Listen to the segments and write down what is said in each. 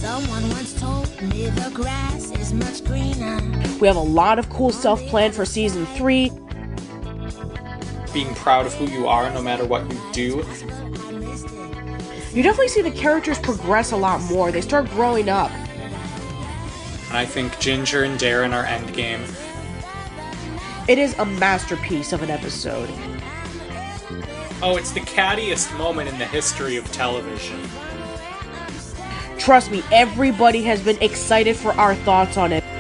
Someone once told me the grass is much greener. We have a lot of cool stuff planned for Season 3. Being proud of who you are no matter what you do. You definitely see the characters progress a lot more. They start growing up. And I think Ginger and Darren are endgame. It is a masterpiece of an episode. Oh, it's the cattiest moment in the history of television. Trust me, everybody has been excited for our thoughts on it.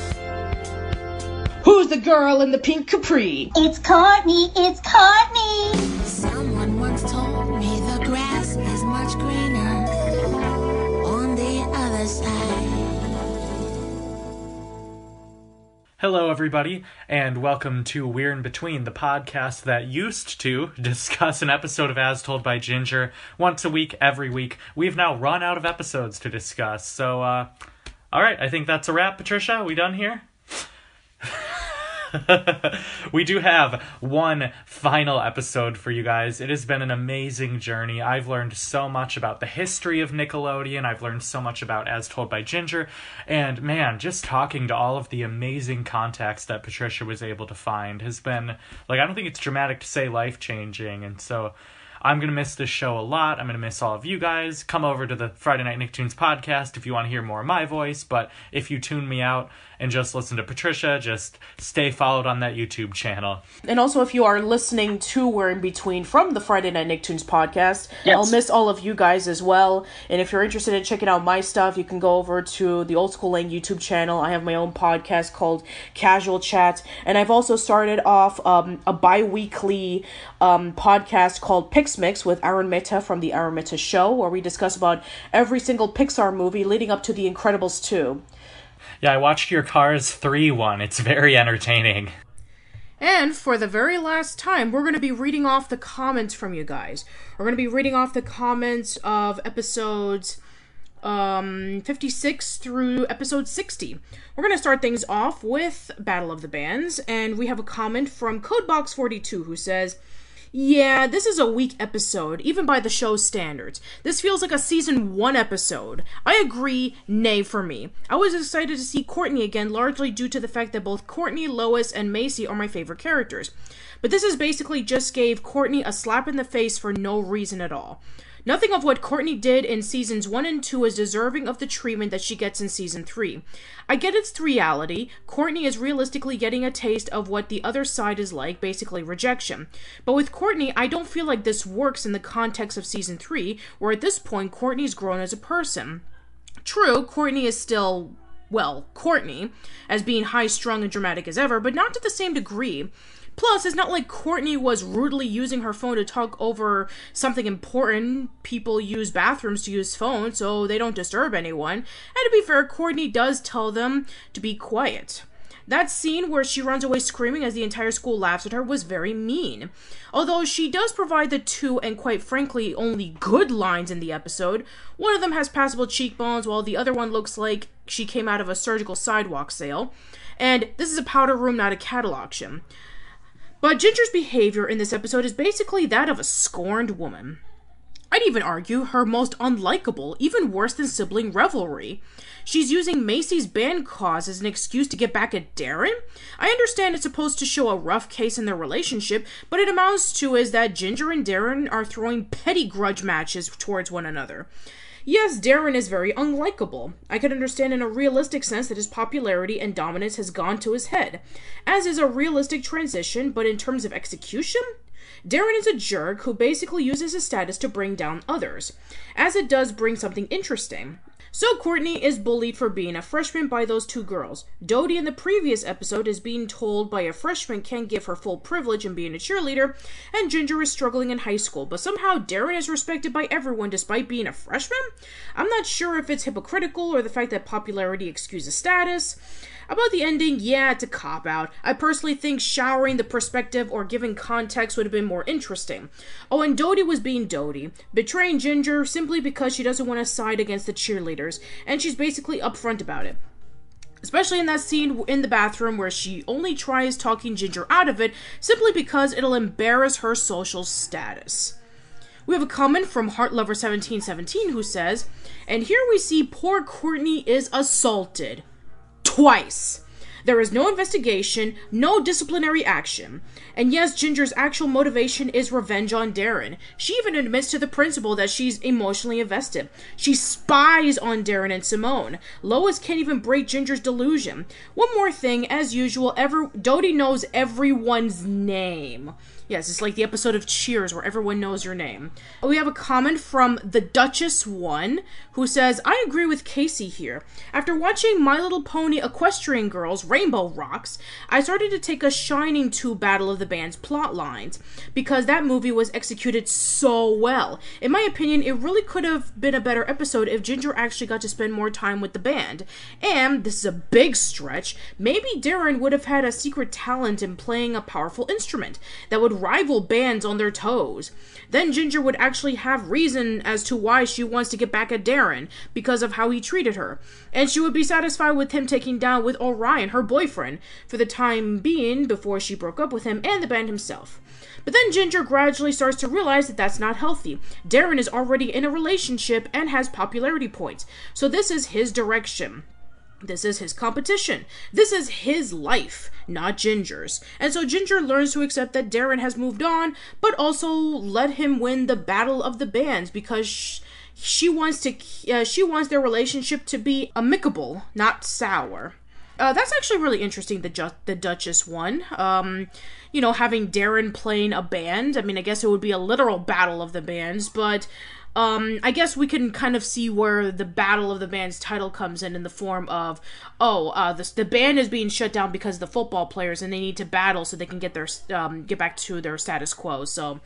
Who's the girl in the pink capri? It's Courtney! It's Courtney! Someone once told me the grass is much greener on the other side. Hello, everybody, and welcome to We're in Between, the podcast that used to discuss an episode of As Told by Ginger once a week, every week. We've now run out of episodes to discuss, so, alright, I think that's a wrap, Patricia. We done here? We do have one final episode for you guys. It has been an amazing journey. I've learned so much about the history of Nickelodeon. I've learned so much about As Told by Ginger. And man, just talking to all of the amazing contacts that Patricia was able to find has been, I don't think it's dramatic to say life-changing. And so I'm going to miss this show a lot. I'm going to miss all of you guys. Come over to the Friday Night Nicktoons podcast if you want to hear more of my voice. But if you tune me out and just listen to Patricia, just stay followed on that YouTube channel. And also, if you are listening to We're in Between from the Friday Night Nicktoons podcast, yes, I'll miss all of you guys as well. And if you're interested in checking out my stuff, you can go over to the Old School Lang YouTube channel. I have my own podcast called Casual Chat. And I've also started off a bi-weekly podcast called Pixmix with Aaron Mehta from the Aaron Mehta Show, where we discuss about every single Pixar movie leading up to The Incredibles 2. Yeah, I watched your Cars 3 one. It's very entertaining. And for the very last time, we're going to be reading off the comments from you guys. We're going to be reading off the comments of episodes 56 through episode 60. We're going to start things off with Battle of the Bands, and we have a comment from Codebox42 who says, "Yeah, this is a weak episode, even by the show's standards. This feels like a season 1 episode. I agree, nay for me. I was excited to see Courtney again, largely due to the fact that both Courtney, Lois, and Macy are my favorite characters. But this is basically just gave Courtney a slap in the face for no reason at all. Nothing of what Courtney did in seasons 1 and 2 is deserving of the treatment that she gets in season 3. I get it's reality. Courtney is realistically getting a taste of what the other side is like, basically rejection. But with Courtney, I don't feel like this works in the context of season 3, where at this point, Courtney's grown as a person. True, Courtney is still, Courtney, as being high-strung and dramatic as ever, but not to the same degree. Plus, it's not like Courtney was rudely using her phone to talk over something important. People use bathrooms to use phones, so they don't disturb anyone. And to be fair, Courtney does tell them to be quiet. That scene where she runs away screaming as the entire school laughs at her was very mean. Although she does provide the two, and quite frankly, only good lines in the episode. One of them has passable cheekbones, while the other one looks like she came out of a surgical sidewalk sale. And this is a powder room, not a cattle auction. But Ginger's behavior in this episode is basically that of a scorned woman. I'd even argue her most unlikable, even worse than sibling rivalry. She's using Macy's band cause as an excuse to get back at Darren? I understand it's supposed to show a rough case in their relationship, but it amounts to is that Ginger and Darren are throwing petty grudge matches towards one another. Yes, Darren is very unlikable. I can understand in a realistic sense that his popularity and dominance has gone to his head, as is a realistic transition, but in terms of execution, Darren is a jerk who basically uses his status to bring down others, as it does bring something interesting. So Courtney is bullied for being a freshman by those two girls. Dodie in the previous episode is being told by a freshman can't give her full privilege in being a cheerleader, and Ginger is struggling in high school, but somehow Darren is respected by everyone despite being a freshman? I'm not sure if it's hypocritical or the fact that popularity excuses status. About the ending, yeah, it's a cop-out. I personally think showering the perspective or giving context would have been more interesting. Oh, and Dodie was being Dodie, betraying Ginger simply because she doesn't want to side against the cheerleaders, and she's basically upfront about it. Especially in that scene in the bathroom where she only tries talking Ginger out of it simply because it'll embarrass her social status. We have a comment from HeartLover1717 who says, and here we see poor Courtney is assaulted. Twice. There is no investigation, no disciplinary action. And yes, Ginger's actual motivation is revenge on Darren. She even admits to the principal that she's emotionally invested. She spies on Darren and Simone. Lois can't even break Ginger's delusion. One more thing, as usual, Dodie knows everyone's name. Yes, it's like the episode of Cheers where everyone knows your name. We have a comment from the Duchess 1 who says, I agree with Casey here. After watching My Little Pony Equestrian Girls Rainbow Rocks, I started to take a shining to Battle of the Bands plot lines because that movie was executed so well. In my opinion, it really could have been a better episode if Ginger actually got to spend more time with the band. And, this is a big stretch, maybe Darren would have had a secret talent in playing a powerful instrument that would rival bands on their toes. Then Ginger would actually have reason as to why she wants to get back at Darren because of how he treated her. And she would be satisfied with him taking down with Orion, her boyfriend, for the time being before she broke up with him and the band himself. But then Ginger gradually starts to realize that that's not healthy. Darren is already in a relationship and has popularity points, so this is his direction. This is his competition. This is his life, not Ginger's. And so Ginger learns to accept that Darren has moved on, but also let him win the Battle of the Bands because she wants their relationship to be amicable, not sour. That's actually really interesting, the Duchess one. Having Darren playing a band. I mean, I guess it would be a literal Battle of the Bands, but I guess we can kind of see where the Battle of the Bands title comes in the form of, the band is being shut down because of the football players and they need to battle so they can get back to their status quo. So,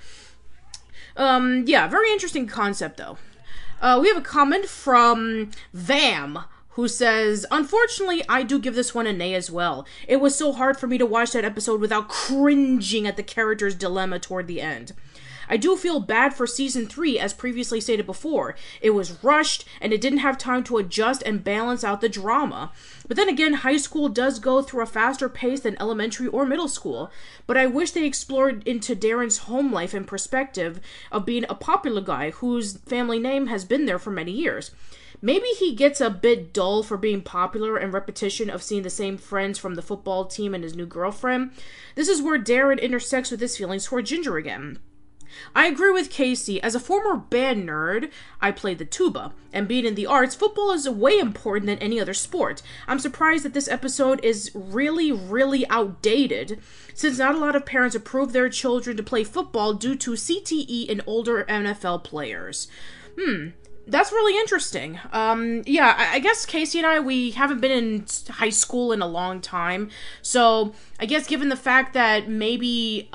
very interesting concept though. We have a comment from Vam, who says, unfortunately, I do give this one a nay as well. It was so hard for me to watch that episode without cringing at the character's dilemma toward the end. I do feel bad for season 3, as previously stated before. It was rushed, and it didn't have time to adjust and balance out the drama. But then again, high school does go through a faster pace than elementary or middle school. But I wish they explored into Darren's home life and perspective of being a popular guy whose family name has been there for many years. Maybe he gets a bit dull for being popular and repetition of seeing the same friends from the football team and his new girlfriend. This is where Darren intersects with his feelings toward Ginger again. I agree with Casey. As a former band nerd, I played the tuba, and being in the arts, football is way important than any other sport. I'm surprised that this episode is really, really outdated, since not a lot of parents approve their children to play football due to CTE in older NFL players. That's really interesting. I guess Casey and I, we haven't been in high school in a long time. So, I guess given the fact that maybe,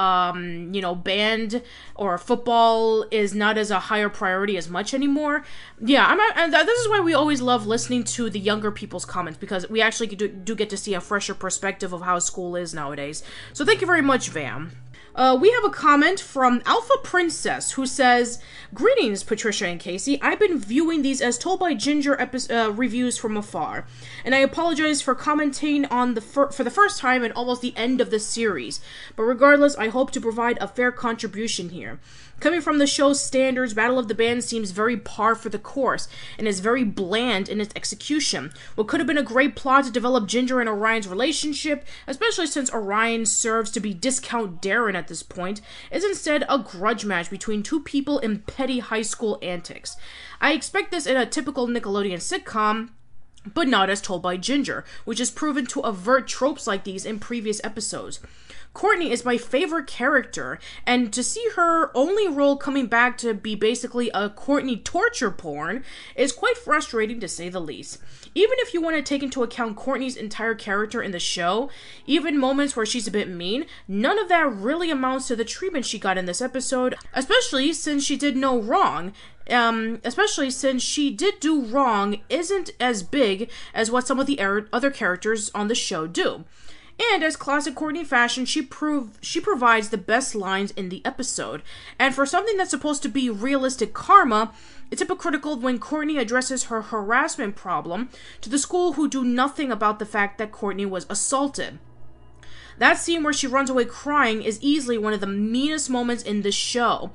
band or football is not as a higher priority as much anymore. Yeah, this is why we always love listening to the younger people's comments, because we actually do get to see a fresher perspective of how school is nowadays. So thank you very much, Vam. We have a comment from Alpha Princess who says, greetings, Patricia and Casey. I've been viewing these As Told by Ginger reviews from afar, and I apologize for commenting on for the first time and almost the end of the series. But regardless, I hope to provide a fair contribution here. Coming from the show's standards, Battle of the Bands seems very par for the course, and is very bland in its execution. What could have been a great plot to develop Ginger and Orion's relationship, especially since Orion serves to be discount Darren at this point, is instead a grudge match between two people in petty high school antics. I expect this in a typical Nickelodeon sitcom, but not As Told by Ginger, which has proven to avert tropes like these in previous episodes. Courtney is my favorite character, and to see her only role coming back to be basically a Courtney torture porn is quite frustrating to say the least. Even if you want to take into account Courtney's entire character in the show, even moments where she's a bit mean, none of that really amounts to the treatment she got in this episode, especially since she did no wrong. Especially since she did do wrong isn't as big as what some of the other characters on the show do. And as classic Courtney fashion, she provides the best lines in the episode. And for something that's supposed to be realistic karma, it's hypocritical when Courtney addresses her harassment problem to the school who do nothing about the fact that Courtney was assaulted. That scene where she runs away crying is easily one of the meanest moments in the show.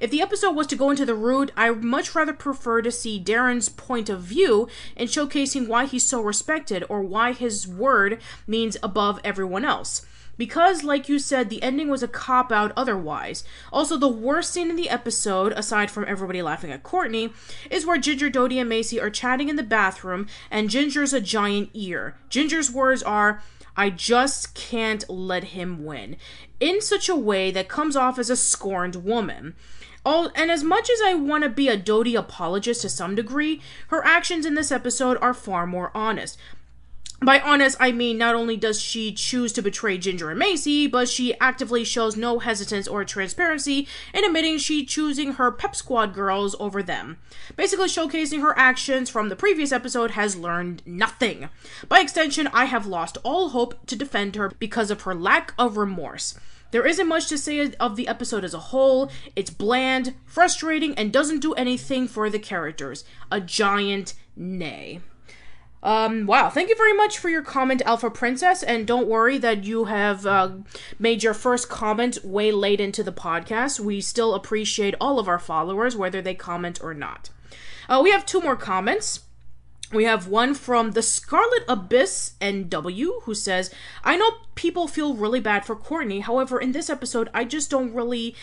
If the episode was to go into the root, I would much rather prefer to see Darren's point of view in showcasing why he's so respected or why his word means above everyone else. Because, like you said, the ending was a cop-out otherwise. Also, the worst scene in the episode, aside from everybody laughing at Courtney, is where Ginger, Dodie, and Macy are chatting in the bathroom, and Ginger's a giant ear. Ginger's words are, "I just can't let him win," in such a way that comes off as a scorned woman. And as much as I want to be a Dodie apologist to some degree, her actions in this episode are far more honest. By honest, I mean not only does she choose to betray Ginger and Macy, but she actively shows no hesitance or transparency in admitting she choosing her Pep Squad girls over them. Basically showcasing her actions from the previous episode has learned nothing. By extension, I have lost all hope to defend her because of her lack of remorse. There isn't much to say of the episode as a whole. It's bland, frustrating, and doesn't do anything for the characters. A giant nay. Wow, thank you very much for your comment, Alpha Princess, and don't worry that you have made your first comment way late into the podcast. We still appreciate all of our followers, whether they comment or not. We have 2 more comments. We have one from the Scarlet Abyss NW, who says, "I know people feel really bad for Courtney, however, in this episode, I just don't really,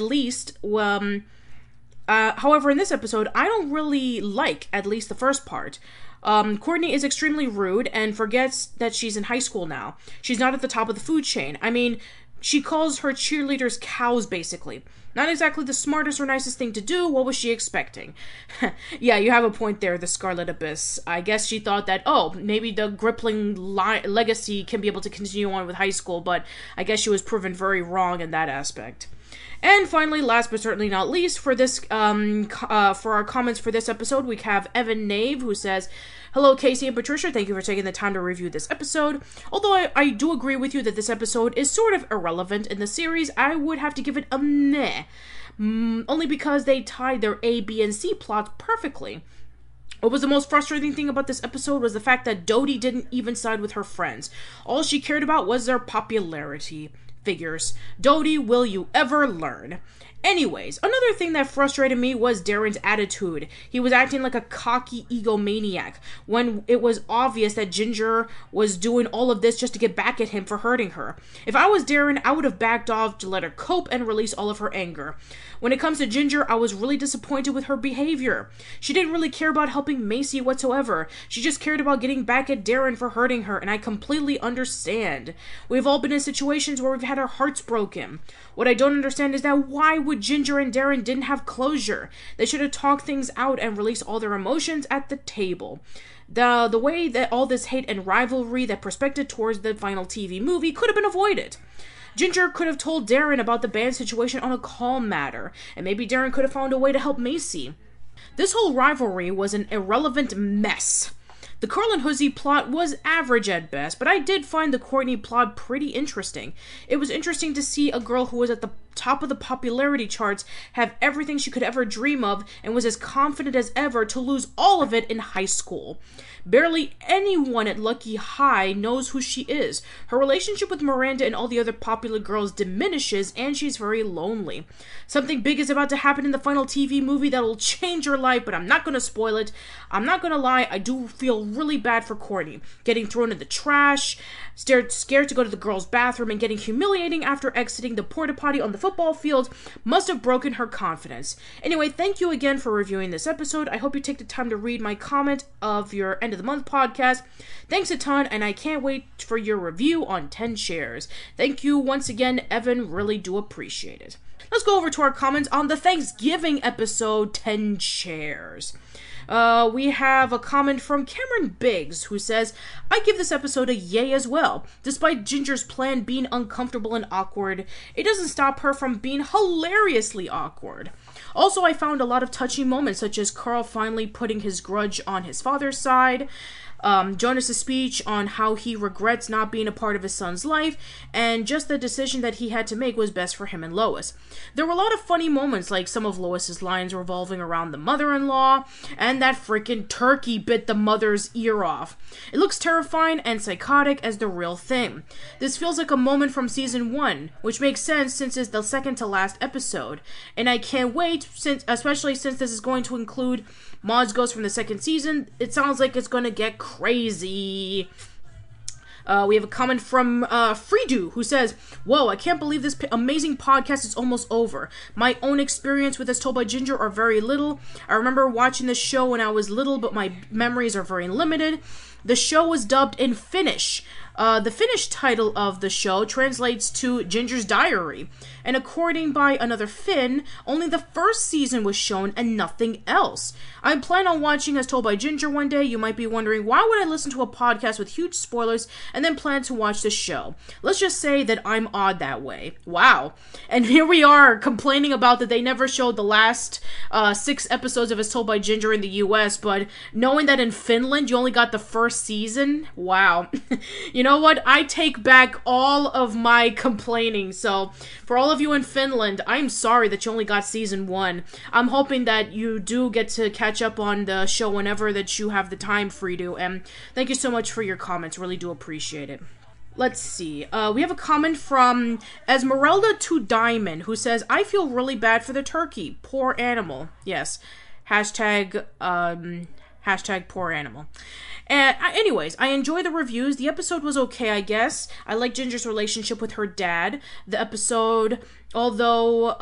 however, in this episode, I don't really like at least the first part. Courtney is extremely rude and forgets that she's in high school now. She's not at the top of the food chain. I mean, she calls her cheerleaders cows, basically. Not exactly the smartest or nicest thing to do. What was she expecting?" Yeah, you have a point there, the Scarlet Abyss. I guess she thought that, oh, maybe the Gripling legacy can be able to continue on with high school, but I guess she was proven very wrong in that aspect. And finally, last but certainly not least, for this, for our comments for this episode, we have Evan Nave, who says, "Hello, Casey and Patricia. Thank you for taking the time to review this episode. Although I do agree with you that this episode is sort of irrelevant in the series, I would have to give it a meh. Only because they tied their A, B, and C plots perfectly. What was the most frustrating thing about this episode was the fact that Dodie didn't even side with her friends. All she cared about was their popularity. Figures. Dodie, will you ever learn?" Anyways, another thing that frustrated me was Darren's attitude. He was acting like a cocky egomaniac when it was obvious that Ginger was doing all of this just to get back at him for hurting her. If I was Darren, I would have backed off to let her cope and release all of her anger. When it comes to Ginger, I was really disappointed with her behavior. She didn't really care about helping Macy whatsoever. She just cared about getting back at Darren for hurting her, and I completely understand. We've all been in situations where we've had our hearts broken. What I don't understand is that why would Ginger and Darren didn't have closure? They should have talked things out and released all their emotions at the table. The way that all this hate and rivalry that prospected towards the final TV movie could have been avoided. Ginger could have told Darren about the band situation on a calm matter, and maybe Darren could have found a way to help Macy. This whole rivalry was an irrelevant mess. The Carl and Hoosie plot was average at best, but I did find the Courtney plot pretty interesting. It was interesting to see a girl who was at the top of the popularity charts have everything she could ever dream of and was as confident as ever to lose all of it in high school. Barely anyone at Lucky High knows who she is. Her relationship with Miranda and all the other popular girls diminishes, and she's very lonely. Something big is about to happen in the final TV movie that'll change her life, but I'm not going to spoil it. I'm not going to lie, I do feel really bad for Courtney. Getting thrown in the trash, scared to go to the girls' bathroom, and getting humiliating after exiting the porta potty on the football field must have broken her confidence. Anyway, thank you again for reviewing this episode. I hope you take the time to read my comment of your end of the month podcast. Thanks a ton, and I can't wait for your review on 10 shares. Thank you once again, Evan. Really do appreciate it. Let's go over to our comments on the Thanksgiving episode, 10 shares. We have a comment from Cameron Biggs, who says, "I give this episode a yay as well. Despite Ginger's plan being uncomfortable and awkward, it doesn't stop her from being hilariously awkward. Also, I found a lot of touching moments, such as Carl finally putting his grudge on his father's side, Jonas's speech on how he regrets not being a part of his son's life, and just the decision that he had to make was best for him and Lois. There were a lot of funny moments, like some of Lois's lines revolving around the mother-in-law, and that freaking turkey bit the mother's ear off. It looks terrifying and psychotic as the real thing. This feels like a moment from season 1, which makes sense since it's the second to last episode, and I can't wait, especially since this is going to include Maz Ghost from the second season. It sounds like it's going to get crazy. We have a comment from Freedo, who says, "Whoa, I can't believe this amazing podcast is almost over. My own experience with As Told by Ginger are very little. I remember watching this show when I was little, but my memories are very limited. The show was dubbed in Finnish. The Finnish title of the show translates to Ginger's Diary, and according by another Finn, only the first season was shown and nothing else. I plan on watching As Told by Ginger one day. You might be wondering, why would I listen to a podcast with huge spoilers and then plan to watch the show? Let's just say that I'm odd that way." Wow. And here we are complaining about that they never showed the last 6 episodes of As Told by Ginger in the US, but knowing that in Finland you only got the first season, wow. You know what? I take back all of my complaining. So, for all of you in Finland, I'm sorry that you only got season 1. I'm hoping that you do get to catch up on the show whenever that you have the time, Freedo. And thank you so much for your comments. Really do appreciate it. Let's see. We have a comment from Esmeralda to Diamond, who says, "I feel really bad for the turkey. Poor animal." Yes. Hashtag poor animal. Anyways, I enjoy the reviews. The episode was okay, I guess. I like Ginger's relationship with her dad. The episode, although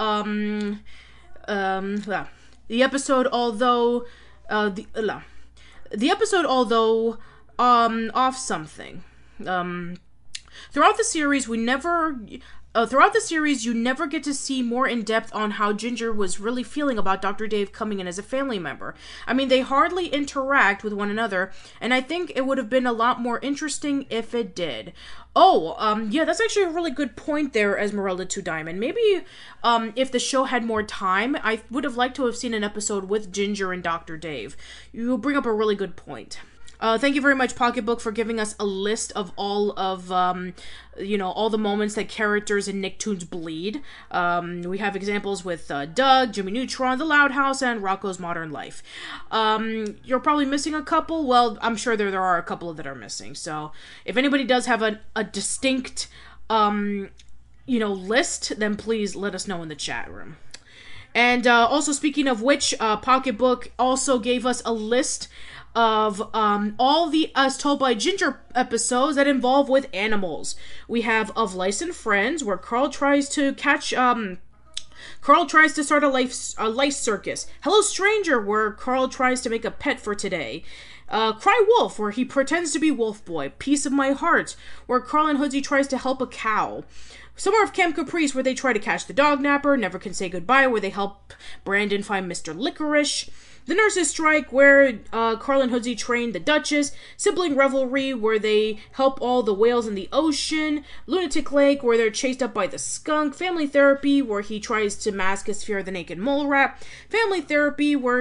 off something. Throughout the series, you never get to see more in depth on how Ginger was really feeling about Dr. Dave coming in as a family member. I mean, they hardly interact with one another, and I think it would have been a lot more interesting if it did. Yeah, that's actually a really good point there, Esmeralda to Diamond. Maybe, if the show had more time, I would have liked to have seen an episode with Ginger and Dr. Dave. You bring up a really good point. Thank you very much, Pocketbook, for giving us a list of all of, all the moments that characters in Nicktoons bleed. We have examples with Doug, Jimmy Neutron, The Loud House, and Rocco's Modern Life. You're probably missing a couple. Well, I'm sure there are a couple that are missing. So if anybody does have a distinct, list, then please let us know in the chat room. And also, speaking of which, Pocketbook also gave us a list of all the As Told by Ginger episodes that involve with animals. We have Of Lice and Friends, where Carl tries to start a lice circus. Hello Stranger, where Carl tries to make a pet for today. Cry Wolf, where he pretends to be Wolf Boy. Piece of My Heart, where Carl and Hoodsie tries to help a cow. Summer of Camp Caprice, where they try to catch the dog napper. Never Can Say Goodbye, where they help Brandon find Mr. Licorice. The Nurses Strike, where Carl and Hoodsie train the Duchess. Sibling Revelry, where they help all the whales in the ocean. Lunatic Lake, where they're chased up by the skunk. Family Therapy, where he tries to mask his fear of the naked mole rat. Family Therapy, where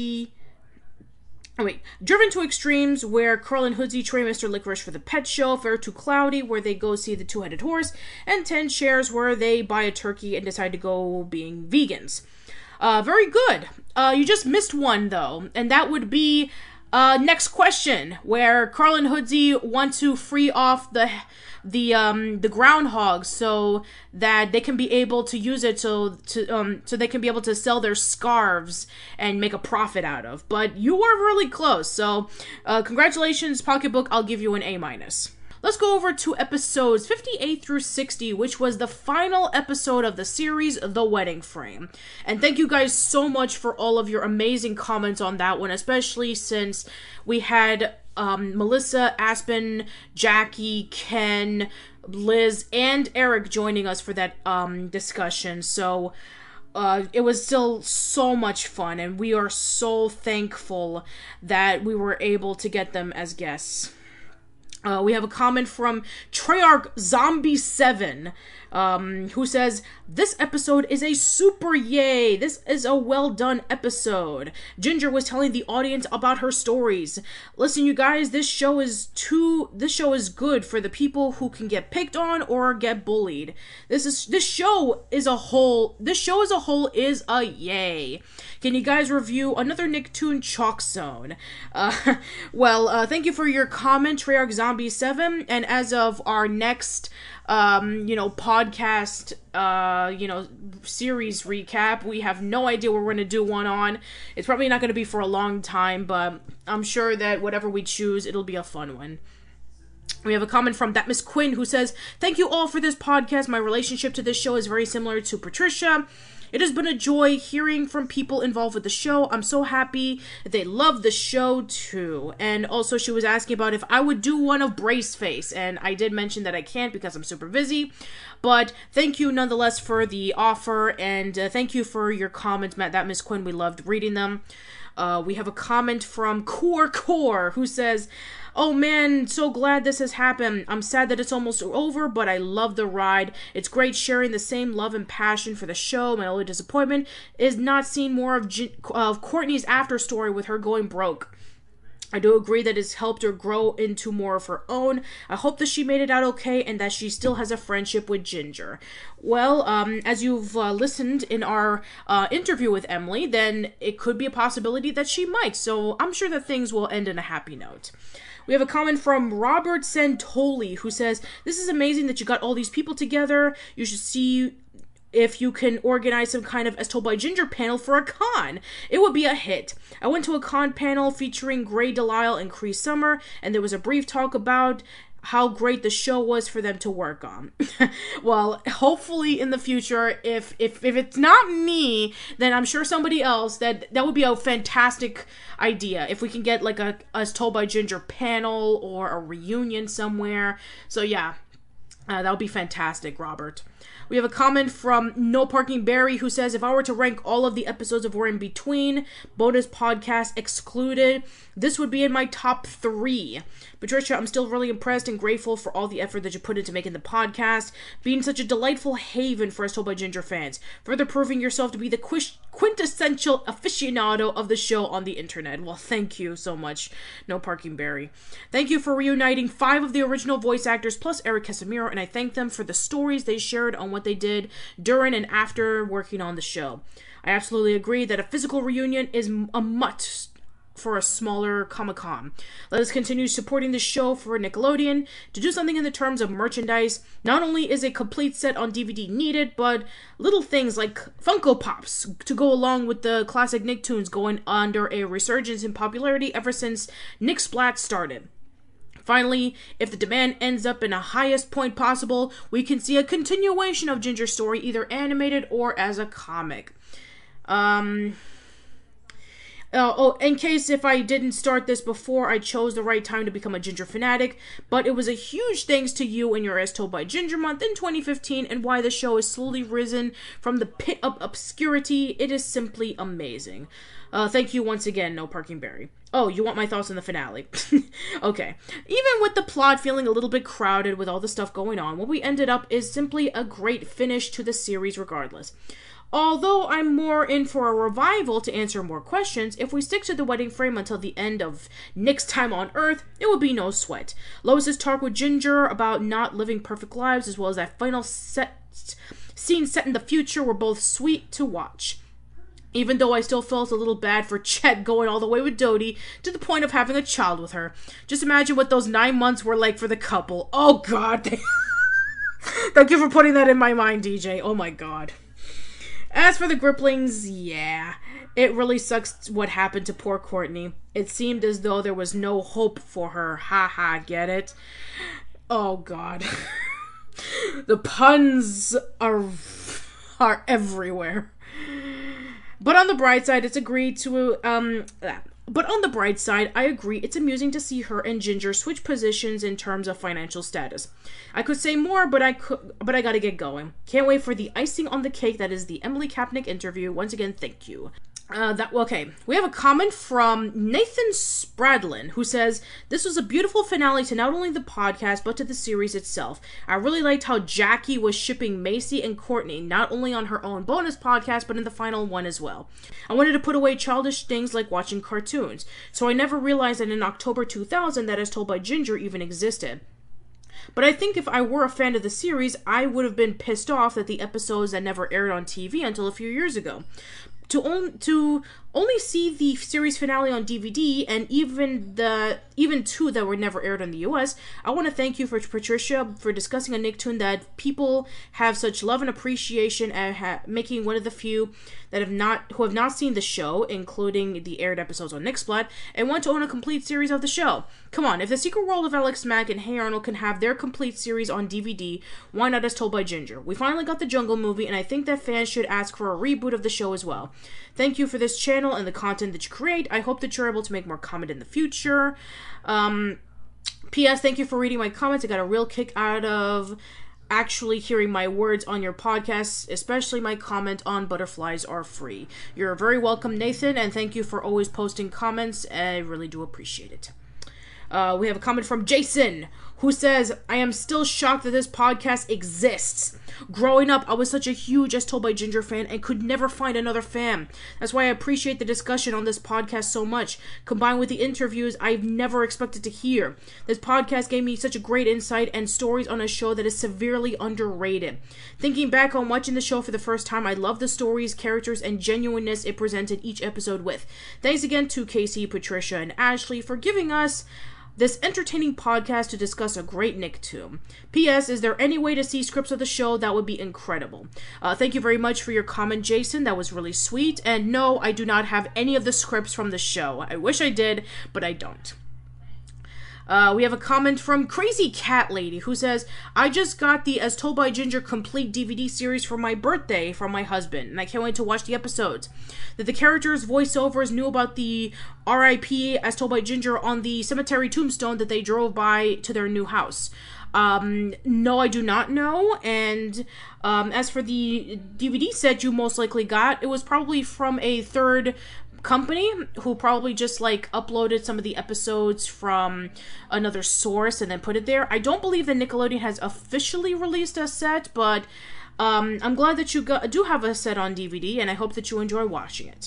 Driven to Extremes, where Carl and Hoodsie train Mr. Licorice for the pet show. Fair Too Cloudy, where they go see the two-headed horse. And 10 Shares, where they buy a turkey and decide to go being vegans. Very good. You just missed one, though, and that would be Next Question, where Carl and Hoodsie want to free off the groundhogs so that they can be able to use it so they can be able to sell their scarves and make a profit out of. But you were really close, so congratulations, Pocketbook. I'll give you an A-. Let's go over to episodes 58 through 60, which was the final episode of the series, The Wedding Frame. And thank you guys so much for all of your amazing comments on that one, especially since we had Melissa, Aspen, Jackie, Ken, Liz, and Eric joining us for that discussion. So it was still so much fun, and we are so thankful that we were able to get them as guests. We have a comment from Treyarch Zombie 7, who says, "This episode is a super yay. This is a well done episode. Ginger was telling the audience about her stories. Listen, you guys, this show is good for the people who can get picked on or get bullied. This show as a whole is a yay. Can you guys review another Nicktoon Chalk Zone?" Thank you for your comment, Treyarch Zombie Zombie 7, and as of our next, podcast, series recap, we have no idea what we're going to do one on. It's probably not going to be for a long time, but I'm sure that whatever we choose, it'll be a fun one. We have a comment from That Miss Quinn who says, "Thank you all for this podcast. My relationship to this show is very similar to Patricia. It has been a joy hearing from people involved with the show. I'm so happy that they love the show too." And also she was asking about if I would do one of Braceface, and I did mention that I can't because I'm super busy. But thank you nonetheless for the offer, and thank you for your comments, Matt. That Miss Quinn, we loved reading them. We have a comment from Core who says, "Oh man, so glad this has happened. I'm sad that it's almost over, but I love the ride. It's great sharing the same love and passion for the show. My only disappointment is not seeing more of Courtney's after story with her going broke. I do agree that it's helped her grow into more of her own. I hope that she made it out okay and that she still has a friendship with Ginger." Well, as you've listened in our interview with Emily, then it could be a possibility that she might. So I'm sure that things will end in a happy note. We have a comment from Robert Santoli who says, "This is amazing that you got all these people together. You should see if you can organize some kind of As Told by Ginger panel for a con. It would be a hit. I went to a con panel featuring Gray Delisle and Cree Summer, and there was a brief talk about how great the show was for them to work on." Well, hopefully in the future, if it's not me, then I'm sure somebody else, that would be a fantastic idea. If we can get like a As Told by Ginger panel or a reunion somewhere. So yeah, that would be fantastic, Robert. We have a comment from No Parking Barry who says, "If I were to rank all of the episodes of We're in Between, bonus podcast excluded, this would be in my top 3. Patricia, I'm still really impressed and grateful for all the effort that you put into making the podcast, being such a delightful haven for As Told by Ginger fans, further proving yourself to be the quintessential aficionado of the show on the internet." Well, thank you so much, No Parking Barry. "Thank you for reuniting 5 of the original voice actors plus Eric Casimiro, and I thank them for the stories they shared on what they did during and after working on the show. I absolutely agree that a physical reunion is a must for a smaller Comic-Con. Let us continue supporting the show for Nickelodeon. To do something in the terms of merchandise, not only is a complete set on DVD needed, but little things like Funko Pops to go along with the classic Nicktoons going under a resurgence in popularity ever since Nick Splat started. Finally, if the demand ends up in the highest point possible, we can see a continuation of Ginger's story, either animated or as a comic." In case if I didn't start this before, I chose the right time to become a Ginger fanatic, but it was a huge thanks to you and your As Told by Ginger month in 2015 and why the show has slowly risen from the pit of obscurity. It is simply amazing. Thank you once again, No Parking Barry. Oh, you want my thoughts on the finale? Okay. Even with the plot feeling a little bit crowded with all the stuff going on, what we ended up is simply a great finish to the series regardless. Although I'm more in for a revival to answer more questions, if we stick to the wedding frame until the end of Nick's time on Earth, it would be no sweat. Lois's talk with Ginger about not living perfect lives, as well as that final scene set in the future, were both sweet to watch. Even though I still felt a little bad for Chet going all the way with Dodie to the point of having a child with her. Just imagine what those 9 months were like for the couple. Oh God. Thank you for putting that in my mind, DJ. Oh my God. As for the Griplings, yeah, it really sucks what happened to poor Courtney. It seemed as though there was no hope for her. Ha, get it? Oh God. The puns are everywhere. But on the bright side, I agree it's amusing to see her and Ginger switch positions in terms of financial status. I could say more, but I gotta get going. Can't wait for the icing on the cake that is the Emily Kapnick interview. Once again, thank you. We have a comment from Nathan Spradlin who says, "This was a beautiful finale to not only the podcast but to the series itself. I really liked how Jackie was shipping Macy and Courtney, not only on her own bonus podcast but in the final one as well. I wanted to put away childish things like watching cartoons, so I never realized that in October 2000 that As Told by Ginger even existed. But I think if I were a fan of the series, I would have been pissed off that the episodes that never aired on TV until a few years ago. To only see the series finale on DVD, and even two that were never aired in the US. I want to thank you, for Patricia, for discussing a Nicktoon that people have such love and appreciation, and making one of the few that who have not seen the show, including the aired episodes on Nicksplat, and want to own a complete series of the show. Come on, if The Secret World of Alex Mack and Hey Arnold can have their complete series on DVD, why not As Told by Ginger? We finally got the Jungle movie, and I think that fans should ask for a reboot of the show as well. Thank you for this channel and the content that you create. I hope that you're able to make more comment in the future. P.S. Thank you for reading my comments. I got a real kick out of actually hearing my words on your podcast, especially my comment on Butterflies Are Free. You're very welcome, Nathan, and thank you for always posting comments. I really do appreciate it. We have a comment from Jason, who says, I am still shocked that this podcast exists. Growing up, I was such a huge As Told by Ginger fan and could never find another fan. That's why I appreciate the discussion on this podcast so much, combined with the interviews I've never expected to hear. This podcast gave me such a great insight and stories on a show that is severely underrated. Thinking back on watching the show for the first time, I love the stories, characters, and genuineness it presented each episode with. Thanks again to Casey, Patricia, and Ashley for giving us this entertaining podcast to discuss a great Nicktoon. P.S. Is there any way to see scripts of the show? That would be incredible. Thank you very much for your comment, Jason. That was really sweet. And no, I do not have any of the scripts from the show. I wish I did, but I don't. We have a comment from Crazy Cat Lady, who says, I just got the As Told by Ginger complete DVD series for my birthday from my husband, and I can't wait to watch the episodes. That the characters' voiceovers knew about the R.I.P. As Told by Ginger on the cemetery tombstone that they drove by to their new house. No, I do not know. And as for the DVD set you most likely got, it was probably from a third company who probably just like uploaded some of the episodes from another source and then put it there. I don't believe that Nickelodeon has officially released a set, but I'm glad that you do have a set on DVD, and I hope that you enjoy watching it.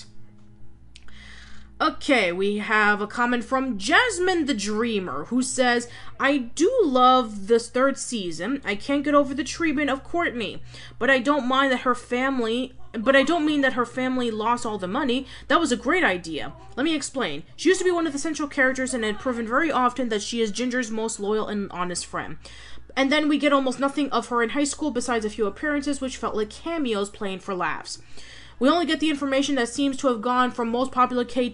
Okay, we have a comment from Jasmine the Dreamer, who says, I do love this third season. I can't get over the treatment of Courtney, but I don't mind that her family... But I don't mean that her family lost all the money. That was a great idea. Let me explain. She used to be one of the central characters and had proven very often that she is Ginger's most loyal and honest friend. And then we get almost nothing of her in high school besides a few appearances which felt like cameos playing for laughs. We only get the information that seems to have gone from most popular kid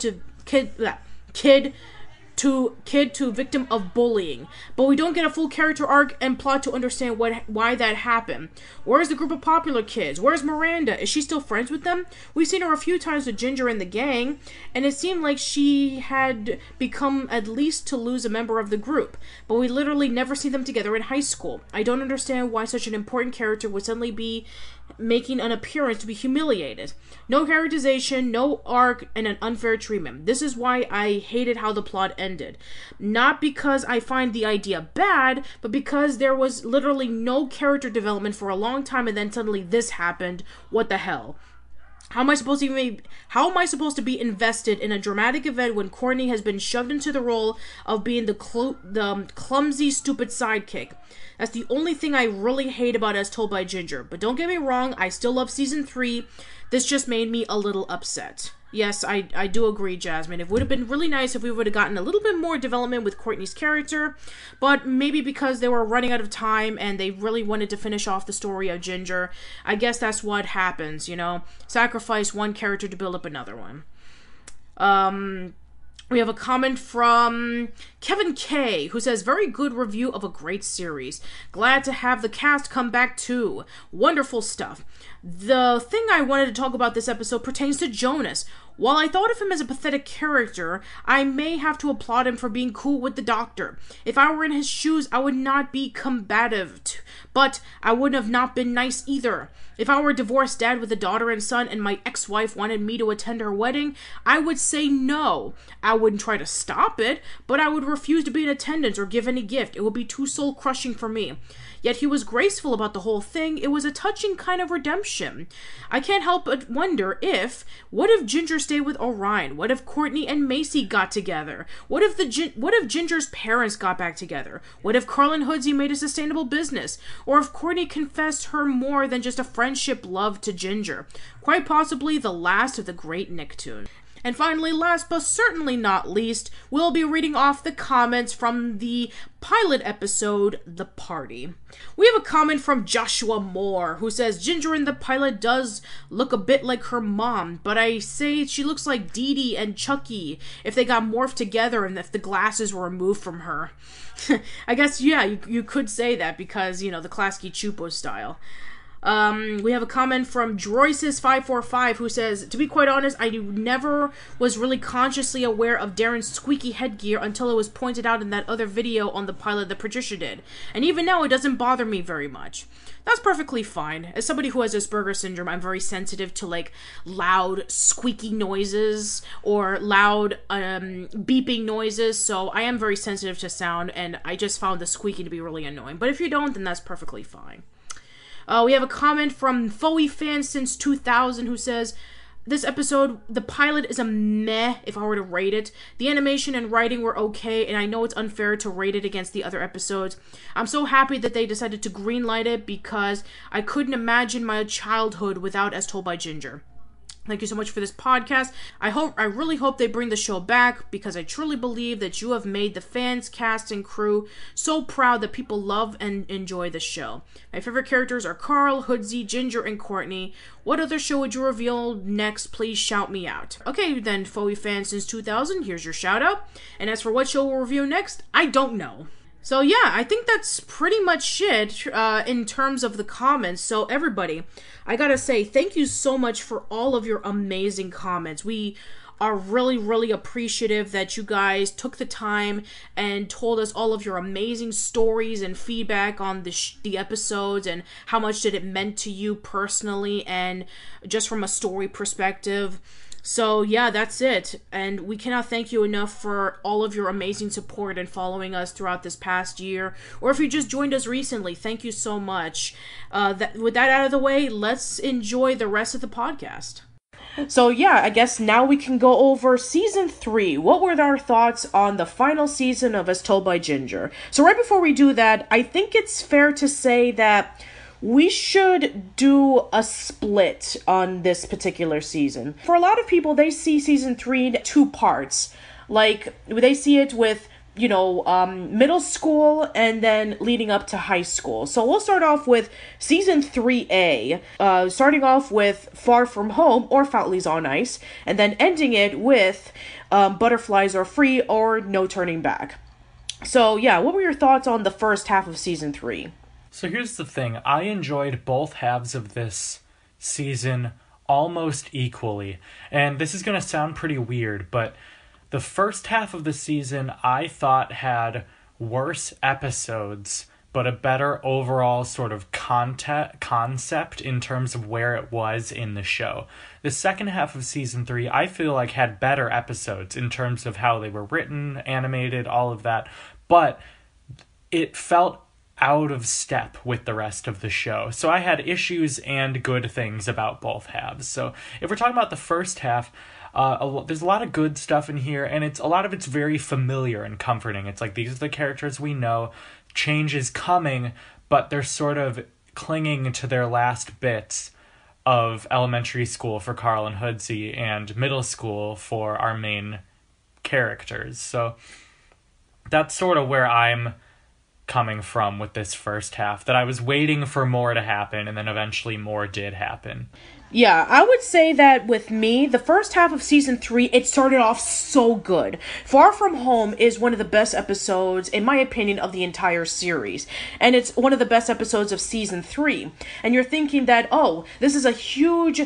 to victim of bullying, but we don't get a full character arc and plot to understand why that happened. Where's the group of popular kids? Where's Miranda? Is she still friends with them? We've seen her a few times with Ginger and the gang, and it seemed like she had become at least to lose a member of the group, but we literally never see them together in high school. I don't understand why such an important character would suddenly be making an appearance to be humiliated. No characterization, no arc, and an unfair treatment. This is why I hated how the plot ended. Not because I find the idea bad, but because there was literally no character development for a long time, and then suddenly this happened. What the hell? How am I supposed to be invested in a dramatic event when Courtney has been shoved into the role of being the clumsy, stupid sidekick? That's the only thing I really hate about As Told by Ginger. But don't get me wrong, I still love Season 3. This just made me a little upset. Yes, I do agree, Jasmine. It would have been really nice if we would have gotten a little bit more development with Courtney's character, but maybe because they were running out of time and they really wanted to finish off the story of Ginger, I guess that's what happens, you know? Sacrifice one character to build up another one. We have a comment from Kevin K, who says, very good review of a great series. Glad to have the cast come back too. Wonderful stuff. The thing I wanted to talk about this episode pertains to Jonas. While I thought of him as a pathetic character, I may have to applaud him for being cool with the doctor. If I were in his shoes, I would not be combative, but I would have not been nice either. If I were a divorced dad with a daughter and son and my ex-wife wanted me to attend her wedding, I would say no. I wouldn't try to stop it, but I would refuse to be in attendance or give any gift. It would be too soul-crushing for me. Yet he was graceful about the whole thing. It was a touching kind of redemption. I can't help but wonder what if Ginger stayed with Orion? What if Courtney and Macy got together? What if Ginger's parents got back together? What if Carl and Hoodsy made a sustainable business? Or if Courtney confessed her more than just a friendship love to Ginger? Quite possibly the last of the great Nicktoon. And finally, last but certainly not least, we'll be reading off the comments from the pilot episode, The Party. We have a comment from Joshua Moore, who says, Ginger in the pilot does look a bit like her mom, but I say she looks like Dee Dee and Chucky if they got morphed together and if the glasses were removed from her. I guess, yeah, you could say that because, the Klasky Chupo style. We have a comment from Droisis545 who says, to be quite honest, I never was really consciously aware of Darren's squeaky headgear until it was pointed out in that other video on the pilot that Patricia did. And even now, it doesn't bother me very much. That's perfectly fine. As somebody who has Asperger's syndrome, I'm very sensitive to, loud, squeaky noises or loud, beeping noises, so I am very sensitive to sound, and I just found the squeaking to be really annoying. But if you don't, then that's perfectly fine. We have a comment from Foey Fan Since 2000 who says, this episode, the pilot is a meh if I were to rate it. The animation and writing were okay, and I know it's unfair to rate it against the other episodes. I'm so happy that they decided to greenlight it because I couldn't imagine my childhood without As Told by Ginger. Thank you so much for this podcast. I really hope they bring the show back because I truly believe that you have made the fans, cast, and crew so proud that people love and enjoy the show. My favorite characters are Carl, Hoodsy, Ginger, and Courtney. What other show would you reveal next? Please shout me out. Okay, then, Foey Fan Since 2000, here's your shout out. And as for what show we'll review next, I don't know. So yeah, I think that's pretty much it in terms of the comments. So everybody, I gotta say thank you so much for all of your amazing comments. We are really, really appreciative that you guys took the time and told us all of your amazing stories and feedback on the episodes and how much did it meant to you personally and just from a story perspective. So yeah, that's it. And we cannot thank you enough for all of your amazing support and following us throughout this past year. Or if you just joined us recently, thank you so much. With that out of the way, let's enjoy the rest of the podcast. So yeah, I guess now we can go over season 3. What were our thoughts on the final season of As Told by Ginger? So right before we do that, I think it's fair to say that we should do a split on this particular season. For a lot of people, they see season 3 in 2 parts. Like, they see it with, middle school and then leading up to high school. So we'll start off with season 3A, starting off with Far From Home or Fountainlies on Ice, and then ending it with Butterflies Are Free or No Turning Back. So yeah, what were your thoughts on the first half of season 3? So here's the thing. I enjoyed both halves of this season almost equally. And this is going to sound pretty weird, but the first half of the season I thought had worse episodes, but a better overall sort of concept in terms of where it was in the show. The second half of season 3, I feel like had better episodes in terms of how they were written, animated, all of that, but it felt out of step with the rest of the show. So I had issues and good things about both halves. So if we're talking about the first half, there's a lot of good stuff in here, and a lot of it's very familiar and comforting. It's like, these are the characters we know, change is coming, but they're sort of clinging to their last bits of elementary school for Carl and Hoodsy and middle school for our main characters. So that's sort of where I'm coming from with this first half, that I was waiting for more to happen, and then eventually more did happen. Yeah, I would say that with me, the first half of season 3, it started off so good. Far From Home is one of the best episodes, in my opinion, of the entire series. And it's one of the best episodes of season 3. And you're thinking that, oh, this is a huge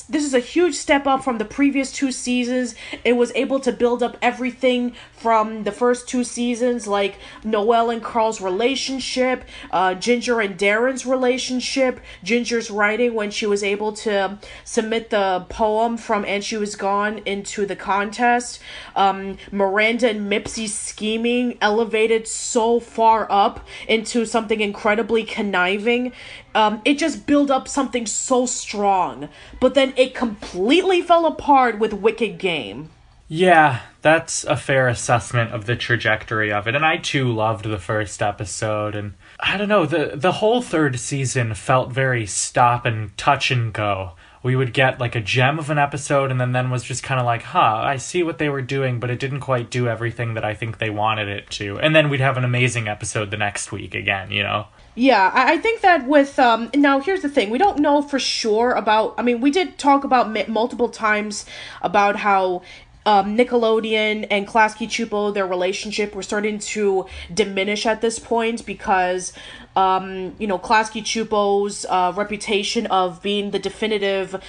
step up from the previous 2 seasons. It was able to build up everything from the first 2 seasons, like Noelle and Carl's relationship, Ginger and Darren's relationship, Ginger's writing when she was able to submit the poem from And She Was Gone into the contest. Miranda and Mipsy's scheming elevated so far up into something incredibly conniving. It just built up something so strong. But then it completely fell apart with Wicked Game. Yeah, that's a fair assessment of the trajectory of it. And I too loved the first episode, and I don't know, the whole third season felt very stop and touch and go, we would get like a gem of an episode, and then was just kind of like, I see what they were doing, but it didn't quite do everything that I think they wanted it to. And then we'd have an amazing episode the next week again, you know? Yeah, I think that with, now here's the thing, we don't know for sure about, I mean, we did talk about multiple times about how Nickelodeon and Klasky Csupo, their relationship, were starting to diminish at this point because, Klasky Csupo's reputation of being the definitive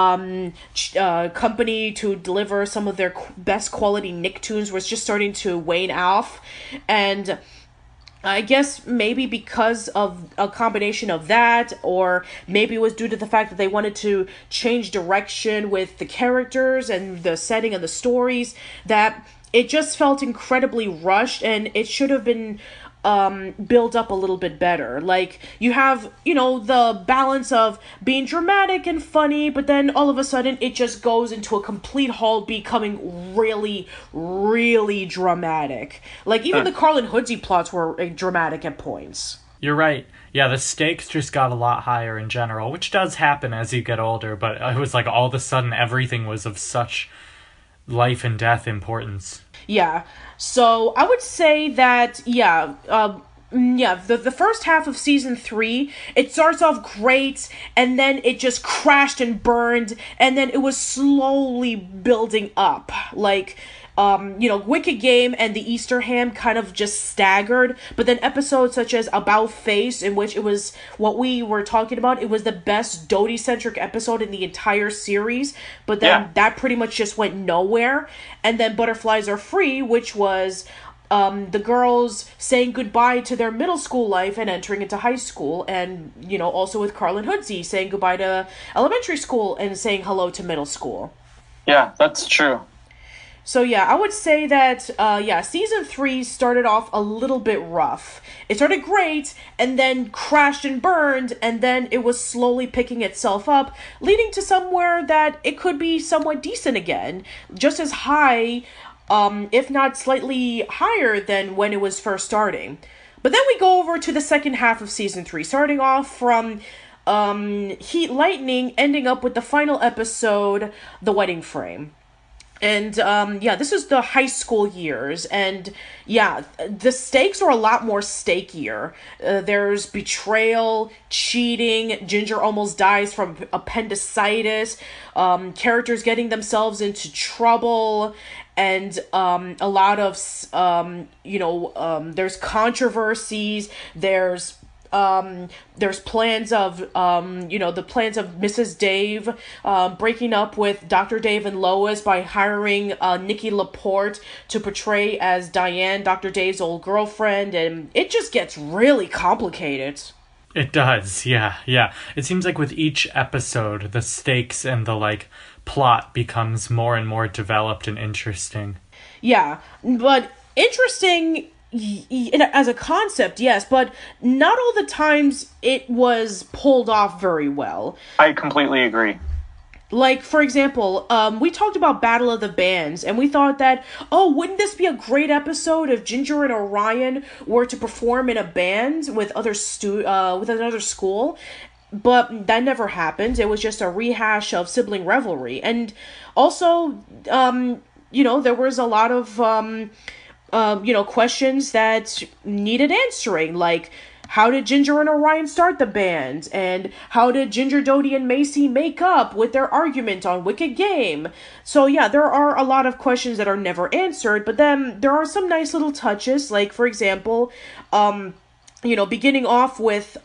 company to deliver some of their best quality Nicktoons was just starting to wane off. And I guess maybe because of a combination of that, or maybe it was due to the fact that they wanted to change direction with the characters and the setting of the stories, that it just felt incredibly rushed, and it should have been build up a little bit better. Like, you have, the balance of being dramatic and funny, but then all of a sudden it just goes into a complete halt, becoming really, really dramatic. Like, even the Carl and Hoodsey plots were dramatic at points. You're right. Yeah, the stakes just got a lot higher in general, which does happen as you get older, but it was like all of a sudden everything was of such life and death importance. Yeah, so I would say that, the first half of season 3, it starts off great, and then it just crashed and burned, and then it was slowly building up. Like, Wicked Game and the Easter Ham kind of just staggered, but then episodes such as About Face, in which it was what we were talking about, it was the best Dodie-centric episode in the entire series, but then that pretty much just went nowhere. And then Butterflies Are Free, which was the girls saying goodbye to their middle school life and entering into high school, and, also with Carl and Hoodsey saying goodbye to elementary school and saying hello to middle school. Yeah, that's true. So I would say that, season 3 started off a little bit rough. It started great, and then crashed and burned, and then it was slowly picking itself up, leading to somewhere that it could be somewhat decent again. Just as high, if not slightly higher than when it was first starting. But then we go over to the second half of season 3, starting off from Heat Lightning, ending up with the final episode, The Wedding Frame. And, this is the high school years, and, the stakes are a lot more stakier. There's betrayal, cheating, Ginger almost dies from appendicitis, characters getting themselves into trouble, and, a lot of, there's controversies, there's plans of, the plans of Mrs. Dave, breaking up with Dr. Dave and Lois by hiring, Nikki Laporte to portray as Diane, Dr. Dave's old girlfriend, and it just gets really complicated. It does, yeah. It seems like with each episode, the stakes and the, plot becomes more and more developed and interesting. Yeah, but interesting as a concept, yes, but not all the times it was pulled off very well. I completely agree. Like, for example, we talked about Battle of the Bands, and we thought that, wouldn't this be a great episode if Ginger and Orion were to perform in a band with with another school? But that never happened. It was just a rehash of sibling rivalry. And also, there was a lot of questions that needed answering, like, how did Ginger and Orion start the band? And how did Ginger, Dodie, and Macy make up with their argument on Wicked Game? So there are a lot of questions that are never answered, but then there are some nice little touches, like, for example, beginning off with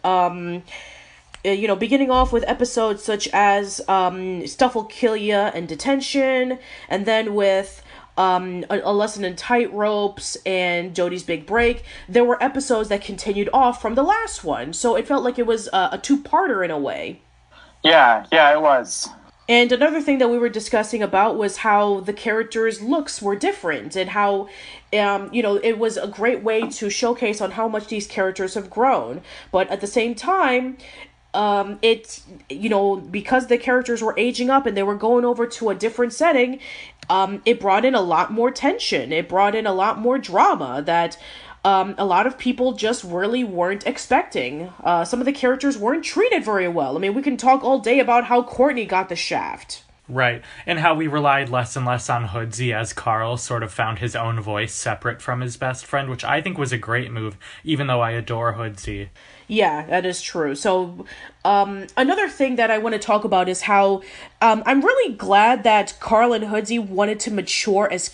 episodes such as Stuff Will Kill Ya and Detention, and then with A Lesson in Tightropes and Dodie's Big Break, there were episodes that continued off from the last one, so it felt like it was a two-parter in a way. Yeah, it was. And another thing that we were discussing about was how the characters' looks were different, and how, it was a great way to showcase on how much these characters have grown. But at the same time, because the characters were aging up and they were going over to a different setting, it brought in a lot more tension. It brought in a lot more drama that a lot of people just really weren't expecting. Some of the characters weren't treated very well. I mean, we can talk all day about how Courtney got the shaft. Right, and how we relied less and less on Hoodsey as Carl sort of found his own voice separate from his best friend, which I think was a great move, even though I adore Hoodsey. Yeah, that is true. So, another thing that I want to talk about is how I'm really glad that Carl and Hoodsey wanted to mature as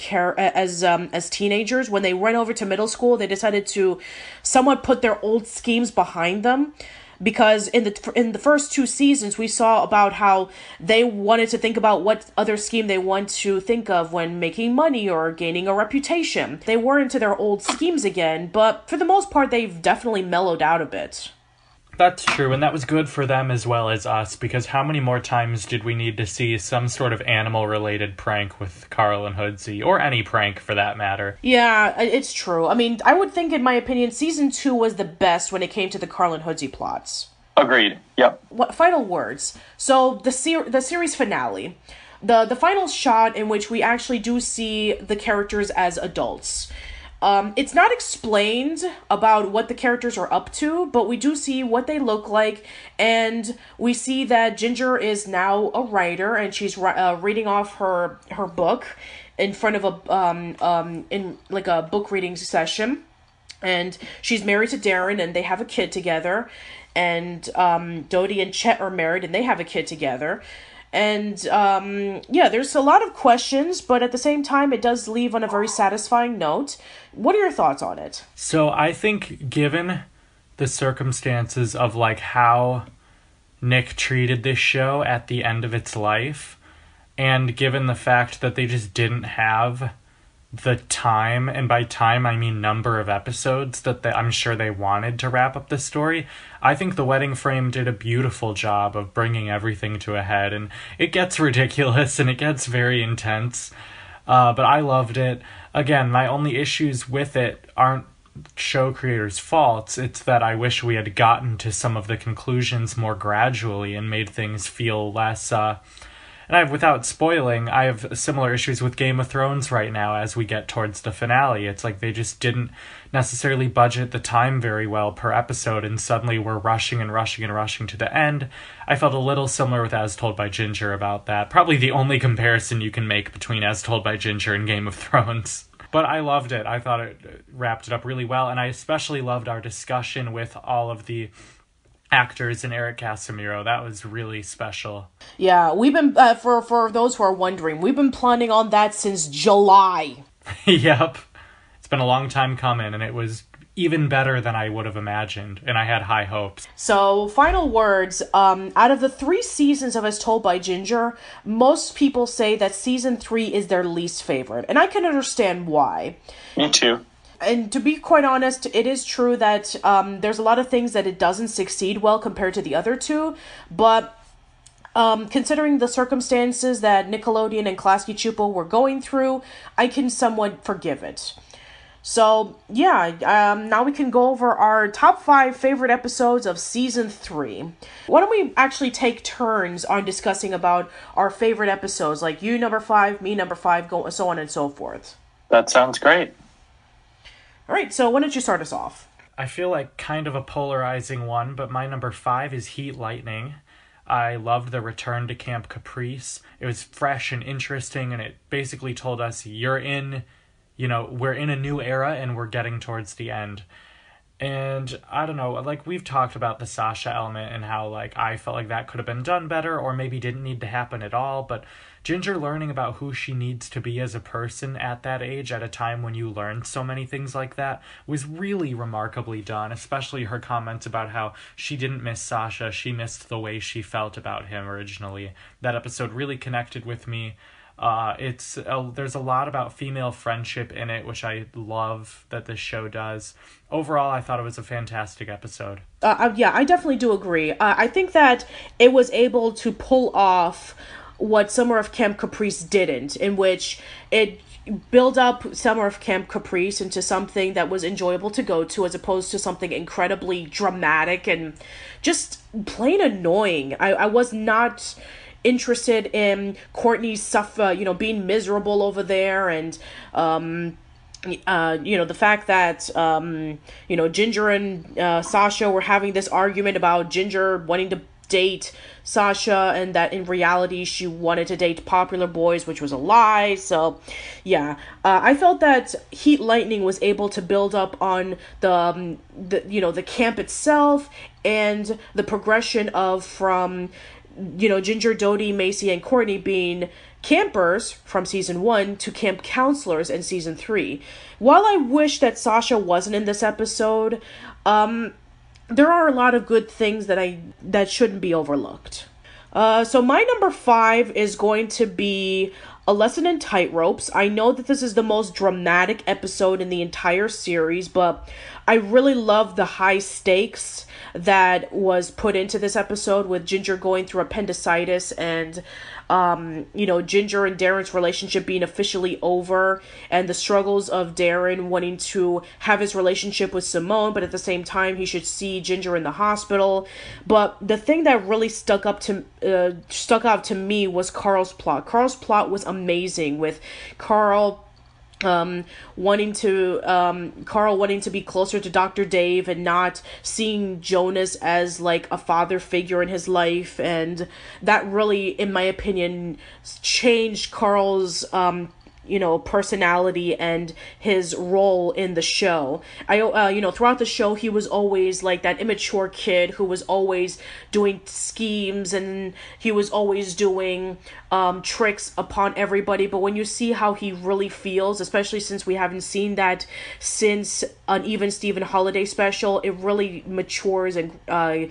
teenagers. When they went over to middle school, they decided to somewhat put their old schemes behind them. Because in the first 2 seasons, we saw about how they wanted to think about what other scheme they want to think of when making money or gaining a reputation. They were into their old schemes again, but for the most part, they've definitely mellowed out a bit. That's true, and that was good for them as well as us, because how many more times did we need to see some sort of animal-related prank with Carl and Hoodsey, or any prank for that matter? Yeah, it's true. I mean, I would think, in my opinion, season 2 was the best when it came to the Carl and Hoodsey plots. Agreed. Yep. What final words? So the series finale, the final shot in which we actually do see the characters as adults. It's not explained about what the characters are up to, but we do see what they look like, and we see that Ginger is now a writer, and she's reading off her book in front of in like a book reading session, and she's married to Darren, and they have a kid together, and Dodie and Chet are married, and they have a kid together. And, there's a lot of questions, but at the same time, it does leave on a very satisfying note. What are your thoughts on it? So I think given the circumstances of, like, how Nick treated this show at the end of its life, and given the fact that they just didn't have the time, and by time I mean number of episodes that I'm sure they wanted to wrap up the story, I think The Wedding Frame did a beautiful job of bringing everything to a head, and it gets ridiculous and it gets very intense, but I loved it. Again, my only issues with it aren't show creators' faults, it's that I wish we had gotten to some of the conclusions more gradually and made things feel less, and without spoiling, I have similar issues with Game of Thrones right now as we get towards the finale. It's like they just didn't necessarily budget the time very well per episode, and suddenly we're rushing to the end. I felt a little similar with As Told by Ginger about that. Probably the only comparison you can make between As Told by Ginger and Game of Thrones. But I loved it. I thought it wrapped it up really well, and I especially loved our discussion with all of the actors and Eric Casimiro. That was really special. Yeah, we've been, for those who are wondering, we've been planning on that since July. Yep. It's been a long time coming, and it was even better than I would have imagined, and I had high hopes. So, final words. Out of the 3 seasons of As Told by Ginger, most people say that season 3 is their least favorite, and I can understand why. Me too. And to be quite honest, it is true that there's a lot of things that it doesn't succeed well compared to the other 2, but considering the circumstances that Nickelodeon and Klasky Csupo were going through, I can somewhat forgive it. So, yeah, now we can go over our top 5 favorite episodes of Season 3. Why don't we actually take turns on discussing about our favorite episodes, like you number 5, me number 5, so on and so forth. That sounds great. All right, so why don't you start us off? I feel like kind of a polarizing one, but my number 5 is Heat Lightning. I loved the return to Camp Caprice. It was fresh and interesting, and it basically told us we're in a new era and we're getting towards the end. And I don't know, like we've talked about the Sasha element and how like I felt like that could have been done better or maybe didn't need to happen at all, but Ginger learning about who she needs to be as a person at that age at a time when you learn so many things like that was really remarkably done, especially her comments about how she didn't miss Sasha, she missed the way she felt about him originally. That episode really connected with me. There's a lot about female friendship in it, which I love that this show does. Overall, I thought it was a fantastic episode. Yeah, I definitely do agree. I think that it was able to pull off what Summer of Camp Caprice didn't, in which it build up Summer of Camp Caprice into something that was enjoyable to go to, as opposed to something incredibly dramatic and just plain annoying. I was not interested in Courtney's being miserable over there, and the fact that Ginger and Sasha were having this argument about Ginger wanting to date Sasha, and that in reality she wanted to date popular boys, which was a lie. So yeah, I felt that Heat Lightning was able to build up on the camp itself, and the progression of from Ginger, Dodie, Macy, and Courtney being campers from season 1 to camp counselors in season 3. While I wish that Sasha wasn't in this episode, there are a lot of good things that shouldn't be overlooked. So my number 5 is going to be A Lesson in Tightropes. I know that this is the most dramatic episode in the entire series, but I really love the high stakes that was put into this episode, with Ginger going through appendicitis, and Ginger and Darren's relationship being officially over, and the struggles of Darren wanting to have his relationship with Simone, but at the same time he should see Ginger in the hospital. But the thing that really stuck out to me was Carl's plot. Carl's plot was amazing, with Carl wanting to be closer to Dr. Dave, and not seeing Jonas as like a father figure in his life, and that really, in my opinion, changed Carl's personality and his role in the show. Throughout the show, he was always like that immature kid who was always doing schemes, and he was always doing tricks upon everybody. But when you see how he really feels, especially since we haven't seen that since an Even Steven holiday special, it really matures, and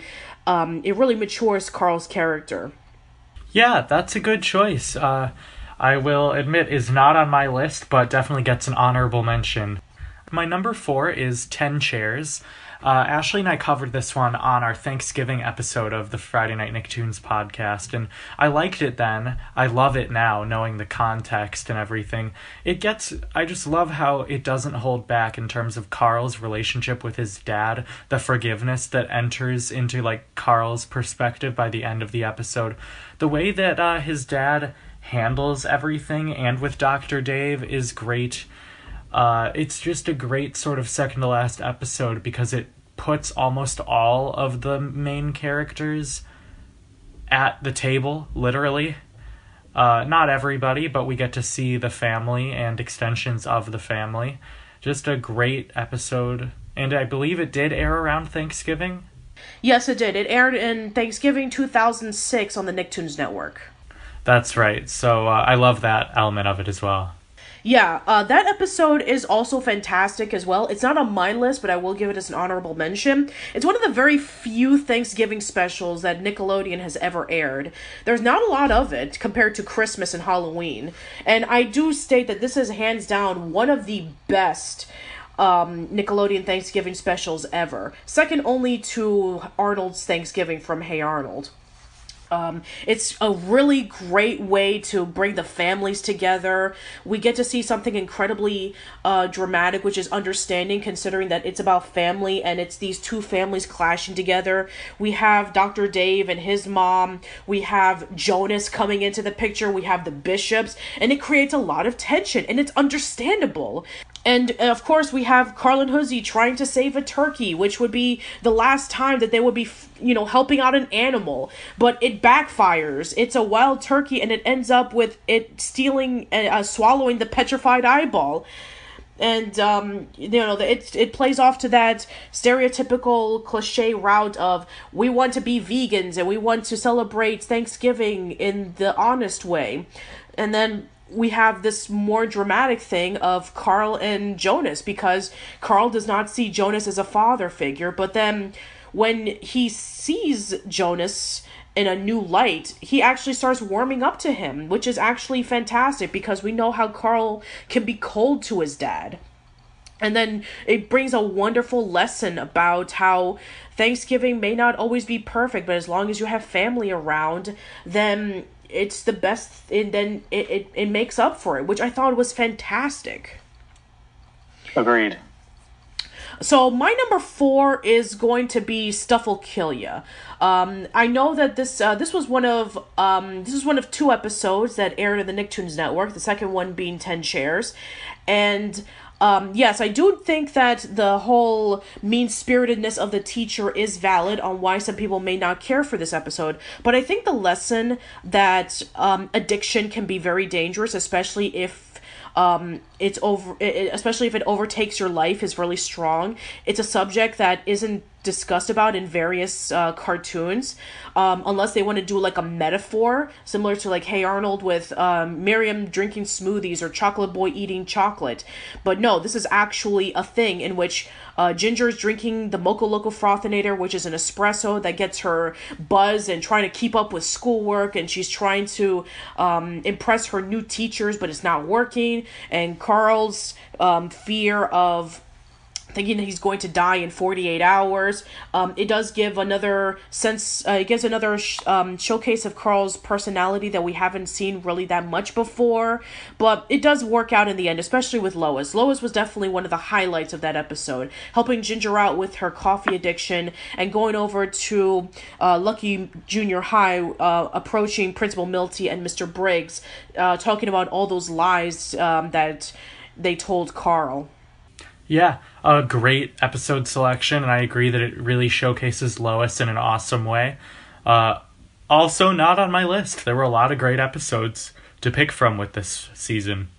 it really matures Carl's character. Yeah, that's a good choice. I will admit is not on my list, but definitely gets an honorable mention. My number 4 is 10 Chairs. Ashley and I covered this one on our Thanksgiving episode of the Friday Night Nicktoons podcast, and I liked it then. I love it now, knowing the context and everything. I just love how it doesn't hold back in terms of Carl's relationship with his dad, the forgiveness that enters into like Carl's perspective by the end of the episode. The way that his dad handles everything, and with Dr. Dave, is great. It's just a great sort of second to last episode, because it puts almost all of the main characters at the table, literally. Not everybody, but we get to see the family and extensions of the family. Just a great episode, and I believe it did air around Thanksgiving. Yes, it did. It aired in Thanksgiving 2006 on the Nicktoons Network. That's right. So I love that element of it as well. Yeah, that episode is also fantastic as well. It's not on my list, but I will give it as an honorable mention. It's one of the very few Thanksgiving specials that Nickelodeon has ever aired. There's not a lot of it compared to Christmas and Halloween. And I do state that this is hands down one of the best Nickelodeon Thanksgiving specials ever. Second only to Arnold's Thanksgiving from Hey Arnold. It's a really great way to bring the families together. We get to see something incredibly dramatic, which is understanding, considering that it's about family and it's these two families clashing together. We have Dr. Dave and his mom. We have Jonas coming into the picture. We have the Bishops, and it creates a lot of tension, and it's understandable. And, of course, we have Carl and Hoosie trying to save a turkey, which would be the last time that they would be, helping out an animal. But it backfires. It's a wild turkey, and it ends up with it swallowing the petrified eyeball. And, it plays off to that stereotypical cliche route of, we want to be vegans, and we want to celebrate Thanksgiving in the honest way. And then we have this more dramatic thing of Carl and Jonas, because Carl does not see Jonas as a father figure, but then when he sees Jonas in a new light, he actually starts warming up to him, which is actually fantastic, because we know how Carl can be cold to his dad. And then it brings a wonderful lesson about how Thanksgiving may not always be perfect, but as long as you have family around, then it's the best, and then it makes up for it, which I thought was fantastic. Agreed. So my number 4 is going to be Stuff'll Kill Ya. I know that this was one of 2 episodes that aired on the Nicktoons Network. The second one being 10 Chairs, and yes, I do think that the whole mean-spiritedness of the teacher is valid on why some people may not care for this episode. But I think the lesson that addiction can be very dangerous, especially if especially if it overtakes your life, is really strong. It's a subject that isn't discussed about in various cartoons, unless they want to do like a metaphor similar to like Hey Arnold with Miriam drinking smoothies or Chocolate Boy eating chocolate. But no, this is actually a thing in which Ginger's drinking the Mocha Loco Frothinator, which is an espresso that gets her buzzed and trying to keep up with schoolwork, and she's trying to impress her new teachers, but it's not working. And Carl's fear of thinking that he's going to die in 48 hours. It does give another sense, it gives another showcase of Carl's personality that we haven't seen really that much before, but it does work out in the end, especially with Lois. Lois was definitely one of the highlights of that episode, helping Ginger out with her coffee addiction and going over to Lucky Junior High, approaching Principal Milty and Mr. Briggs, talking about all those lies that they told Carl. Yeah, a great episode selection, and I agree that it really showcases Lois in an awesome way. Also, not on my list. There were a lot of great episodes to pick from with this season.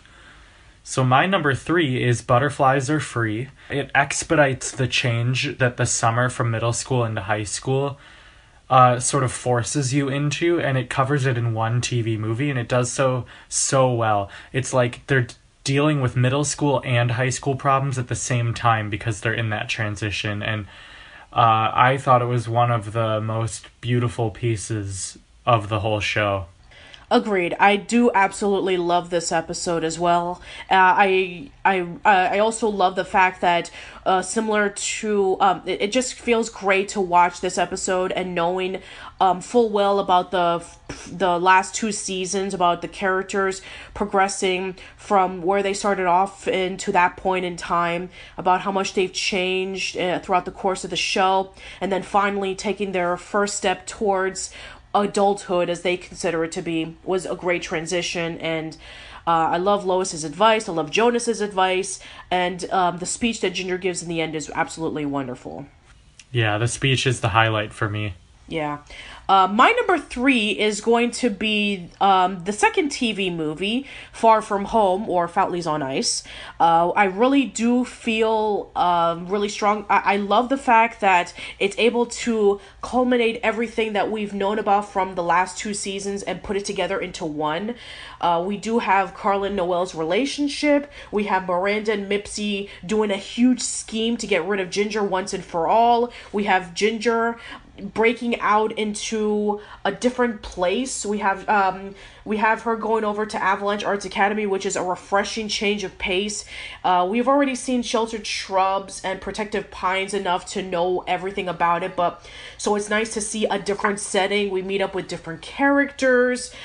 So my number 3 is Butterflies Are Free. It expedites the change that the summer from middle school into high school sort of forces you into, and it covers it in one TV movie, and it does so well. It's like they're dealing with middle school and high school problems at the same time because they're in that transition. And I thought it was one of the most beautiful pieces of the whole show. Agreed. I do absolutely love this episode as well. I also love the fact that similar to it just feels great to watch this episode and knowing full well about the last 2 seasons, about the characters progressing from where they started off into that point in time, about how much they've changed throughout the course of the show, and then finally taking their first step towards adulthood, as they consider it to be, was a great transition. And I love Lois's advice, I love Jonas's advice, and the speech that Ginger gives in the end is absolutely wonderful. Yeah, the speech is the highlight for me. Yeah. My number 3 is going to be the second TV movie, Far From Home, or Fountainlies on Ice. I really do feel really strong. I love the fact that it's able to culminate everything that we've known about from the last 2 seasons and put it together into one. We do have Carl and Noelle's relationship. We have Miranda and Mipsy doing a huge scheme to get rid of Ginger once and for all. We have Ginger breaking out into a different place. We have her going over to Avalanche Arts Academy, which is a refreshing change of pace. We've already seen Sheltered Shrubs and Protective Pines enough to know everything about it, but so it's nice to see a different setting. We meet up with different characters.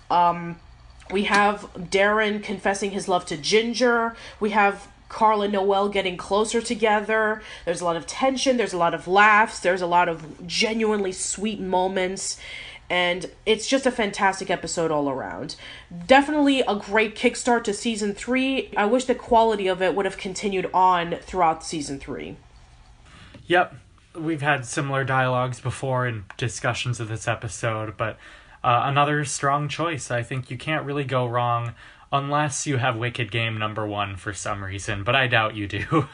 We have Darren confessing his love to Ginger. We have Carl and Noelle getting closer together. There's a lot of tension, there's a lot of laughs, there's a lot of genuinely sweet moments, and it's just a fantastic episode all around. Definitely a great kickstart to season 3. I wish the quality of it would have continued on throughout season 3. Yep, we've had similar dialogues before in discussions of this episode, but another strong choice. I think you can't really go wrong unless you have Wicked Game number 1 for some reason, but I doubt you do.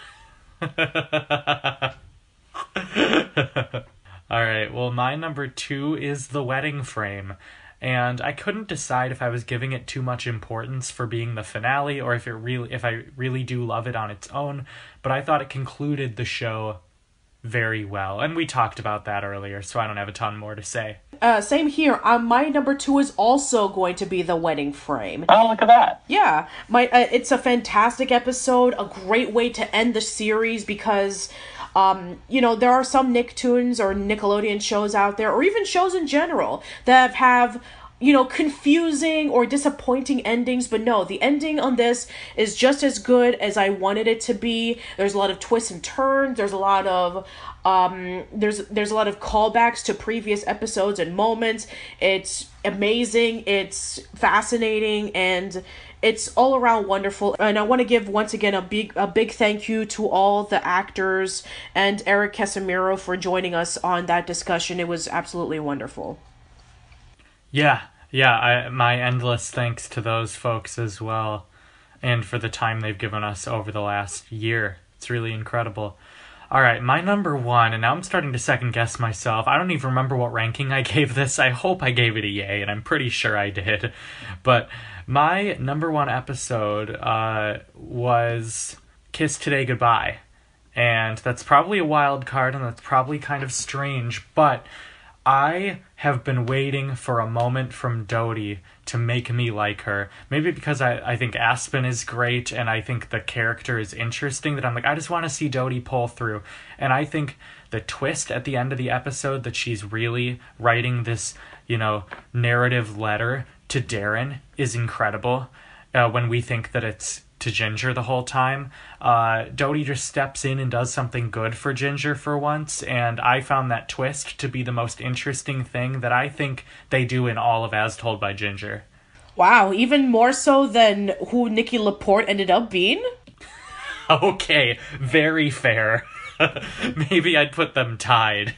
Alright, well, my number 2 is The Wedding Frame, and I couldn't decide if I was giving it too much importance for being the finale or if I really do love it on its own, but I thought it concluded the show very well, and we talked about that earlier, so I don't have a ton more to say. Same here. My number 2 is also going to be The Wedding Frame. Oh, look at that. Yeah, it's a fantastic episode, a great way to end the series because, there are some Nicktoons or Nickelodeon shows out there, or even shows in general, that have confusing or disappointing endings, but no, the ending on this is just as good as I wanted it to be. There's a lot of twists and turns. There's a lot of there's a lot of callbacks to previous episodes and moments. It's amazing. It's fascinating, and it's all around wonderful. And I want to give once again a big thank you to all the actors and Eric Casimiro for joining us on that discussion. It was absolutely wonderful. Yeah, my endless thanks to those folks as well, and for the time they've given us over the last year. It's really incredible. All right, my number one, and now I'm starting to second guess myself. I don't even remember what ranking I gave this. I hope I gave it a yay, and I'm pretty sure I did. But my number one episode was Kiss Today Goodbye. And that's probably a wild card, and that's probably kind of strange, but I have been waiting for a moment from Dodie to make me like her. Maybe because I think Aspen is great and I think the character is interesting, that I'm like, I just want to see Dodie pull through. And I think the twist at the end of the episode that she's really writing this, narrative letter to Darren is incredible. When we think that it's to Ginger the whole time, Dodie just steps in and does something good for Ginger for once, and I found that twist to be the most interesting thing that I think they do in all of As Told by Ginger. Wow, even more so than who Nikki Laporte ended up being? Okay, very fair. Maybe I'd put them tied.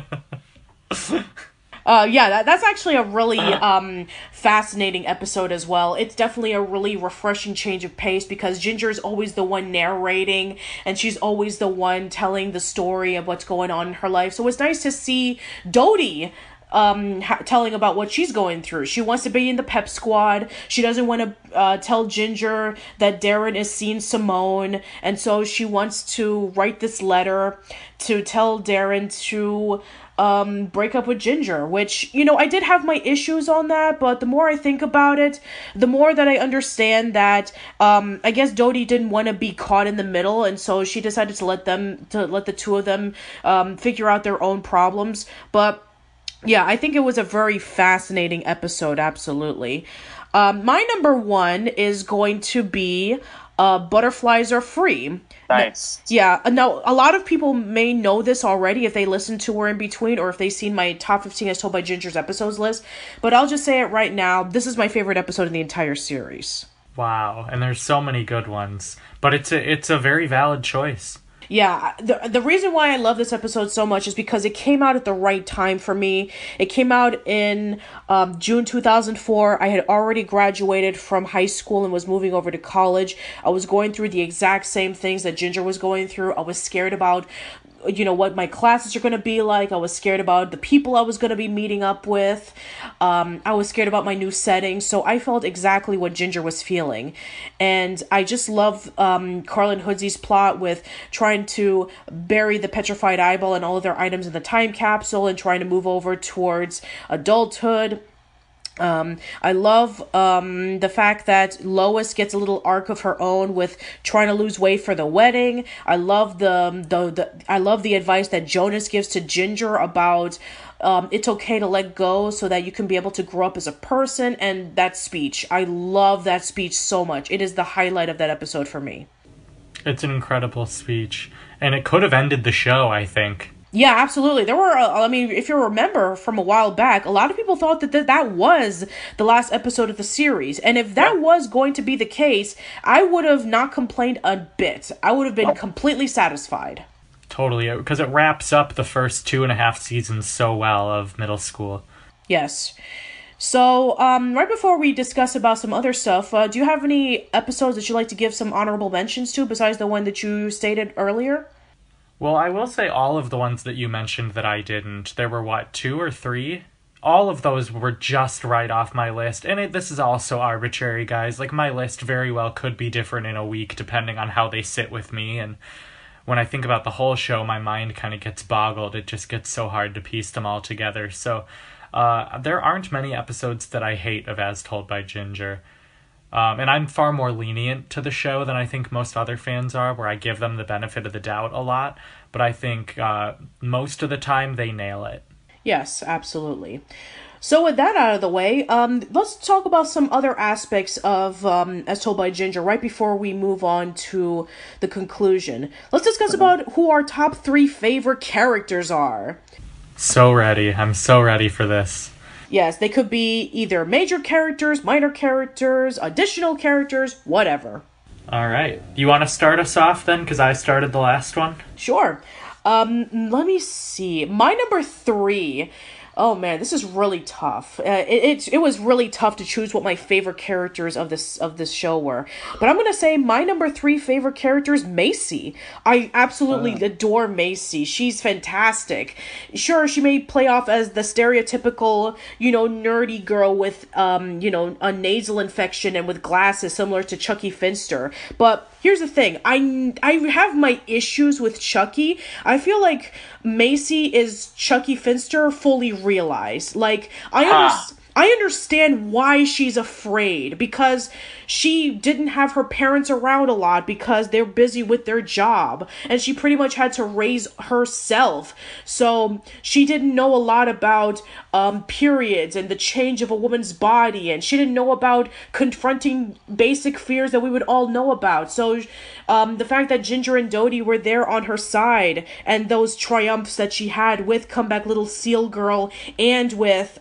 That's actually a really fascinating episode as well. It's definitely a really refreshing change of pace because Ginger is always the one narrating and she's always the one telling the story of what's going on in her life. So it's nice to see Dodie telling about what she's going through. She wants to be in the pep squad. She doesn't want to tell Ginger that Darren is seeing Simone, and so she wants to write this letter to tell Darren to break up with Ginger, which, I did have my issues on that, but the more I think about it, the more that I understand that, I guess Dodie didn't want to be caught in the middle, and so she decided to let the two of them, figure out their own problems, but yeah, I think it was a very fascinating episode, absolutely. My number one is going to be Butterflies Are Free. Nice. Yeah, now a lot of people may know this already if they listen to We're in Between or if they've seen my top 15 as told by Ginger's episodes list, but I'll just say it right now, this is my favorite episode in the entire series. Wow, and there's so many good ones, but it's a very valid choice. Yeah, the reason why I love this episode so much is because it came out at the right time for me. It came out in June 2004. I had already graduated from high school and was moving over to college. I was going through the exact same things that Ginger was going through. I was scared about what my classes are going to be like. I was scared about the people I was going to be meeting up with. I was scared about my new setting. So I felt exactly what Ginger was feeling. And I just love Carlin Hoodsy's plot with trying to bury the petrified eyeball and all of their items in the time capsule and trying to move over towards adulthood. I love the fact that Lois gets a little arc of her own with trying to lose weight for the wedding. I love the advice that Jonas gives to Ginger about it's okay to let go so that you can be able to grow up as a person, and that speech. I love that speech so much. It is the highlight of that episode for me. It's an incredible speech, and it could have ended the show, I think. Yeah, absolutely. There were, if you remember from a while back, a lot of people thought that was the last episode of the series. And if that was going to be the case, I would have not complained a bit. I would have been completely satisfied. Totally, because it wraps up the first 2.5 seasons so well of middle school. Yes. So, right before we discuss about some other stuff, do you have any episodes that you'd like to give some honorable mentions to besides the one that you stated earlier? Well, I will say all of the ones that you mentioned that I didn't. There were, 2 or 3? All of those were just right off my list. And this is also arbitrary, guys. Like, my list very well could be different in a week depending on how they sit with me. And when I think about the whole show, my mind kind of gets boggled. It just gets so hard to piece them all together. So, there aren't many episodes that I hate of As Told by Ginger. And I'm far more lenient to the show than I think most other fans are, where I give them the benefit of the doubt a lot. But I think most of the time they nail it. Yes, absolutely. So with that out of the way, let's talk about some other aspects of As Told by Ginger right before we move on to the conclusion. Let's discuss about who our top 3 favorite characters are. So ready. I'm so ready for this. Yes, they could be either major characters, minor characters, additional characters, whatever. All right. You want to start us off then? Because I started the last one. Sure. Let me see. My number 3. Oh man, this is really tough. It was really tough to choose what my favorite characters of this show were. But I'm gonna say my number 3 favorite character is Macy. I absolutely adore Macy. She's fantastic. Sure, she may play off as the stereotypical, nerdy girl with, a nasal infection and with glasses similar to Chucky Finster. But here's the thing. I have my issues with Chucky. I feel like Macy is Chucky Finster fully realized. Like, I understand why she's afraid, because she didn't have her parents around a lot because they're busy with their job, and she pretty much had to raise herself. So she didn't know a lot about periods and the change of a woman's body, and she didn't know about confronting basic fears that we would all know about. So the fact that Ginger and Dodie were there on her side, and those triumphs that she had with Comeback Little Seal Girl and with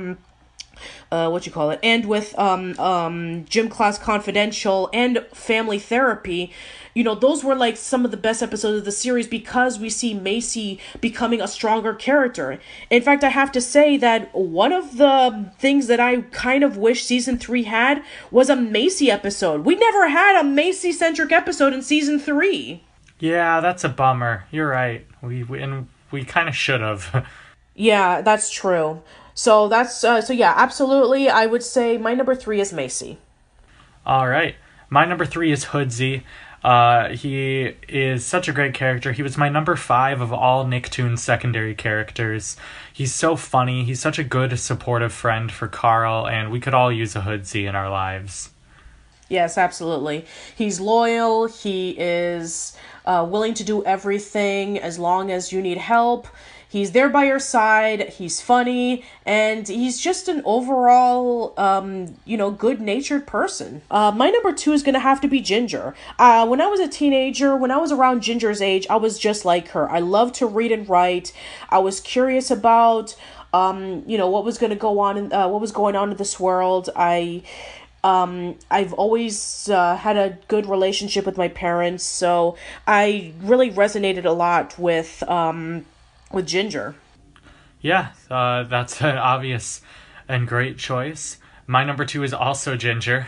and with Gym Class Confidential and Family Therapy, those were like some of the best episodes of the series because we see Macy becoming a stronger character. In fact, I have to say that one of the things that I kind of wish season 3 had was a Macy episode. We never had a Macy-centric episode in season 3. Yeah, that's a bummer. You're right. We kind of should have. Yeah, that's true. So that's, yeah, absolutely. I would say my number 3 is Macy. All right. My number 3 is Hoodsy. He is such a great character. He was my number 5 of all Nicktoons secondary characters. He's so funny. He's such a good, supportive friend for Carl, and we could all use a Hoodsy in our lives. Yes, absolutely. He's loyal. He is willing to do everything as long as you need help. He's there by your side, he's funny, and he's just an overall, good-natured person. My number 2 is going to have to be Ginger. When I was a teenager, when I was around Ginger's age, I was just like her. I loved to read and write. I was curious about, what was going to go on, what was going on in this world. I've always had a good relationship with my parents, so I really resonated a lot with Ginger. Yeah, that's an obvious and great choice. My number 2 is also Ginger.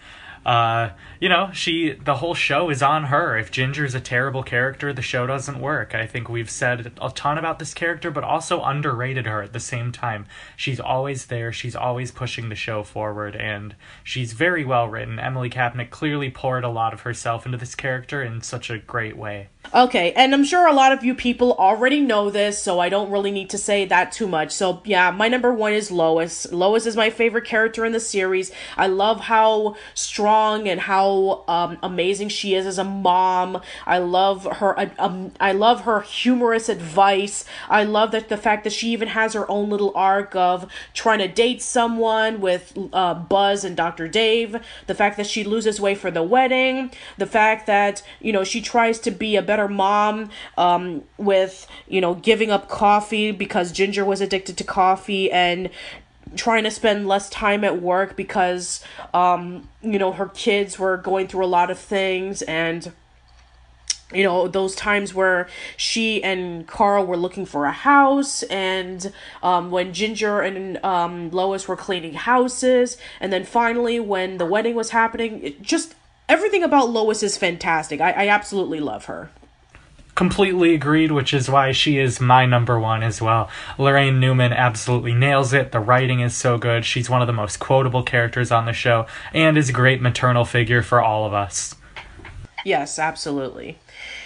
The whole show is on her. If Ginger's a terrible character, the show doesn't work. I think we've said a ton about this character, but also underrated her at the same time. She's always there. She's always pushing the show forward, and she's very well written. Emily Kapnick clearly poured a lot of herself into this character in such a great way. Okay, and I'm sure a lot of you people already know this, so I don't really need to say that too much. So, yeah, my number 1 is Lois. Lois is my favorite character in the series. I love how strong and how amazing she is as a mom. I love her humorous advice. I love the fact that she even has her own little arc of trying to date someone with Buzz and Dr. Dave. The fact that she loses weight for the wedding. The fact that, she tries to be a better mom with giving up coffee because Ginger was addicted to coffee, and trying to spend less time at work because her kids were going through a lot of things, and those times where she and Carl were looking for a house, and when Ginger and Lois were cleaning houses, and then finally when the wedding was happening. Just everything about Lois is fantastic. I absolutely love her. Completely agreed, which is why she is my number 1 as well. Lorraine Newman absolutely nails it. The writing is so good. She's one of the most quotable characters on the show, and is a great maternal figure for all of us. Yes, absolutely.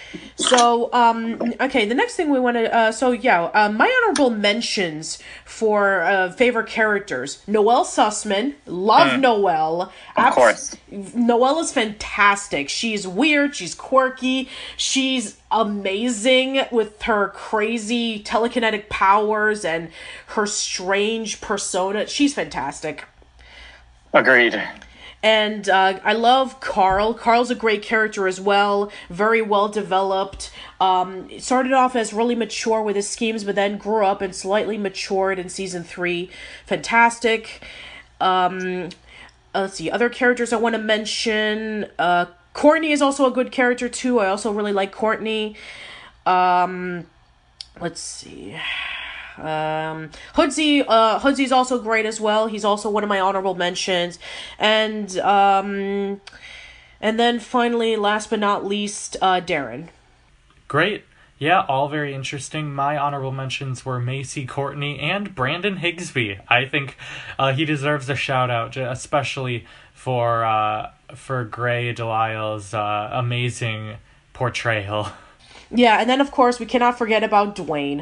So, okay, the next thing we want to, my honorable mentions for favorite characters. Noelle Sussman, love Noelle. Of course. Noelle is fantastic. She's weird, she's quirky, she's amazing with her crazy telekinetic powers and her strange persona. She's fantastic. Agreed. And I love Carl. Carl's a great character as well. Very well developed. Started off as really mature with his schemes, but then grew up and slightly matured in season 3. Fantastic. Let's see. Other characters I want to mention. Courtney is also a good character too. I also really like Courtney. Let's see. Hoodsy's also great as well. He's also one of my honorable mentions. And then finally, last but not least, Darren. Great. Yeah, all very interesting. My honorable mentions were Macy Courtney and Brandon Higsby. I think he deserves a shout out, especially for Gray Delisle's amazing portrayal. Yeah, and then of course we cannot forget about Dwayne.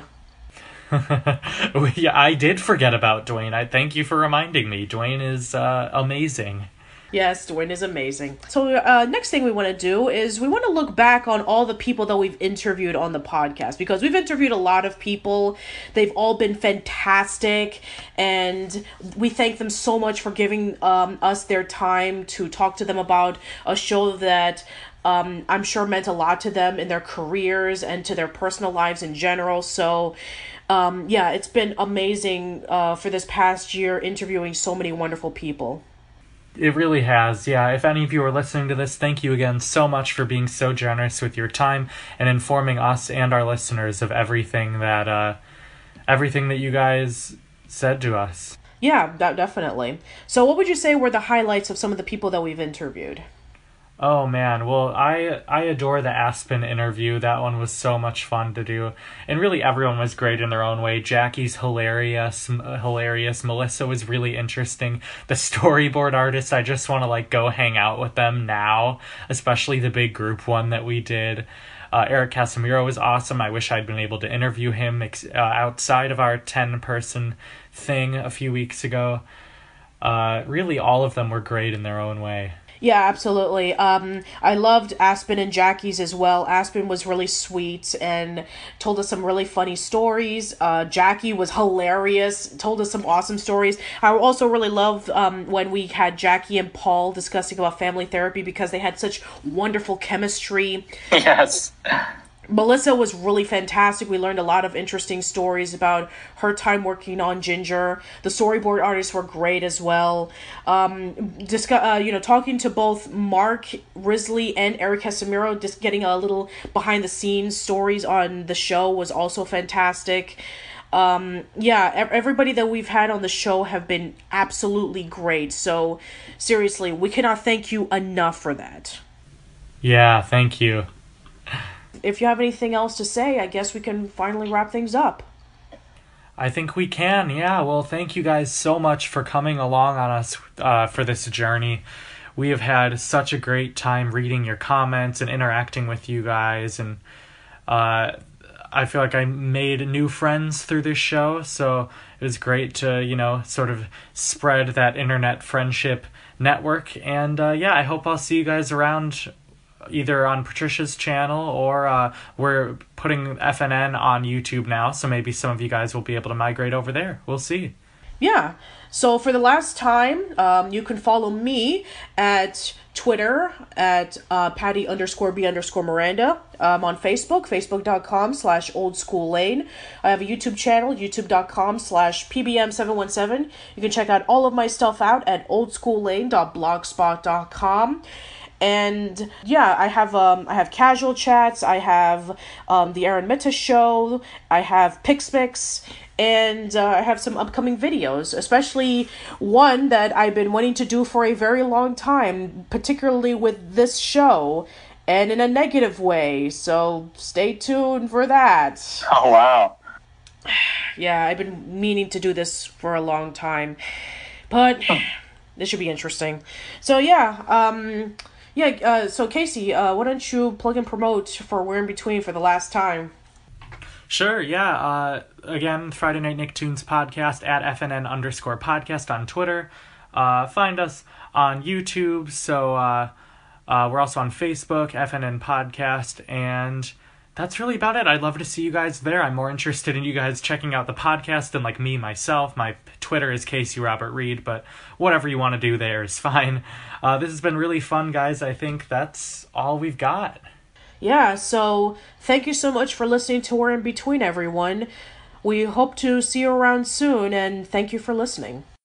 Yeah, I did forget about Dwayne. I thank you for reminding me. Dwayne is amazing. Yes, Dwayne is amazing. So next thing we want to do is we want to look back on all the people that we've interviewed on the podcast, because we've interviewed a lot of people. They've all been fantastic, and we thank them so much for giving us their time to talk to them about a show that I'm sure meant a lot to them in their careers and to their personal lives in general. So it's been amazing for this past year interviewing so many wonderful people. It really has, yeah. If any of you are listening to this, thank you again so much for being so generous with your time and informing us and our listeners of everything that you guys said to us. Yeah, definitely. So what would you say were the highlights of some of the people that we've interviewed? Oh man, well, I adore the Aspen interview. That one was so much fun to do. And really everyone was great in their own way. Jackie's hilarious. Melissa was really interesting. The storyboard artists, I just want to go hang out with them now, especially the big group one that we did. Eric Casimiro was awesome. I wish I'd been able to interview him outside of our 10-person thing a few weeks ago. Really all of them were great in their own way. Yeah, absolutely. I loved Aspen and Jackie's as well. Aspen was really sweet and told us some really funny stories. Jackie was hilarious, told us some awesome stories. I also really loved when we had Jackie and Paul discussing about family therapy, because they had such wonderful chemistry. Yes. Melissa was really fantastic. We learned a lot of interesting stories about her time working on Ginger. The storyboard artists were great as well. Talking to both Mark Risley and Eric Casimiro, just getting a little behind the scenes stories on the show was also fantastic. Everybody that we've had on the show have been absolutely great. So seriously, we cannot thank you enough for that. Yeah, thank you. If you have anything else to say, I guess we can finally wrap things up. I think we can, yeah. Well, thank you guys so much for coming along on us for this journey. We have had such a great time reading your comments and interacting with you guys, and I feel like I made new friends through this show, so it was great to, sort of spread that internet friendship network. And I hope I'll see you guys around either on Patricia's channel or we're putting FNN on YouTube now, so maybe some of you guys will be able to migrate over there. We'll see. Yeah. So for the last time, you can follow me at Twitter at Patty_B_Miranda. On Facebook, facebook.com/oldsschoollane. I have a YouTube channel, youtube.com/PBM717. You can check out all of my stuff out at oldschoollane.blogspot.com. And I have casual chats, I have the Aaron Mitta show, I have Pixmix, and I have some upcoming videos, especially one that I've been wanting to do for a very long time, particularly with this show, and in a negative way, so stay tuned for that. Oh, wow. Yeah, I've been meaning to do this for a long time, but this should be interesting. So Yeah, so Casey, why don't you plug and promote for We're in Between for the last time? Sure, yeah. Again, Friday Night Nicktoons podcast at FNN_podcast on Twitter. Find us on YouTube. So we're also on Facebook, FNN Podcast, and that's really about it. I'd love to see you guys there. I'm more interested in you guys checking out the podcast than like me myself. My Twitter is Casey Robert Reed, but whatever you want to do there is fine. This has been really fun, guys. I think that's all we've got. Yeah, so thank you so much for listening to We're in Between, everyone. We hope to see you around soon, and thank you for listening.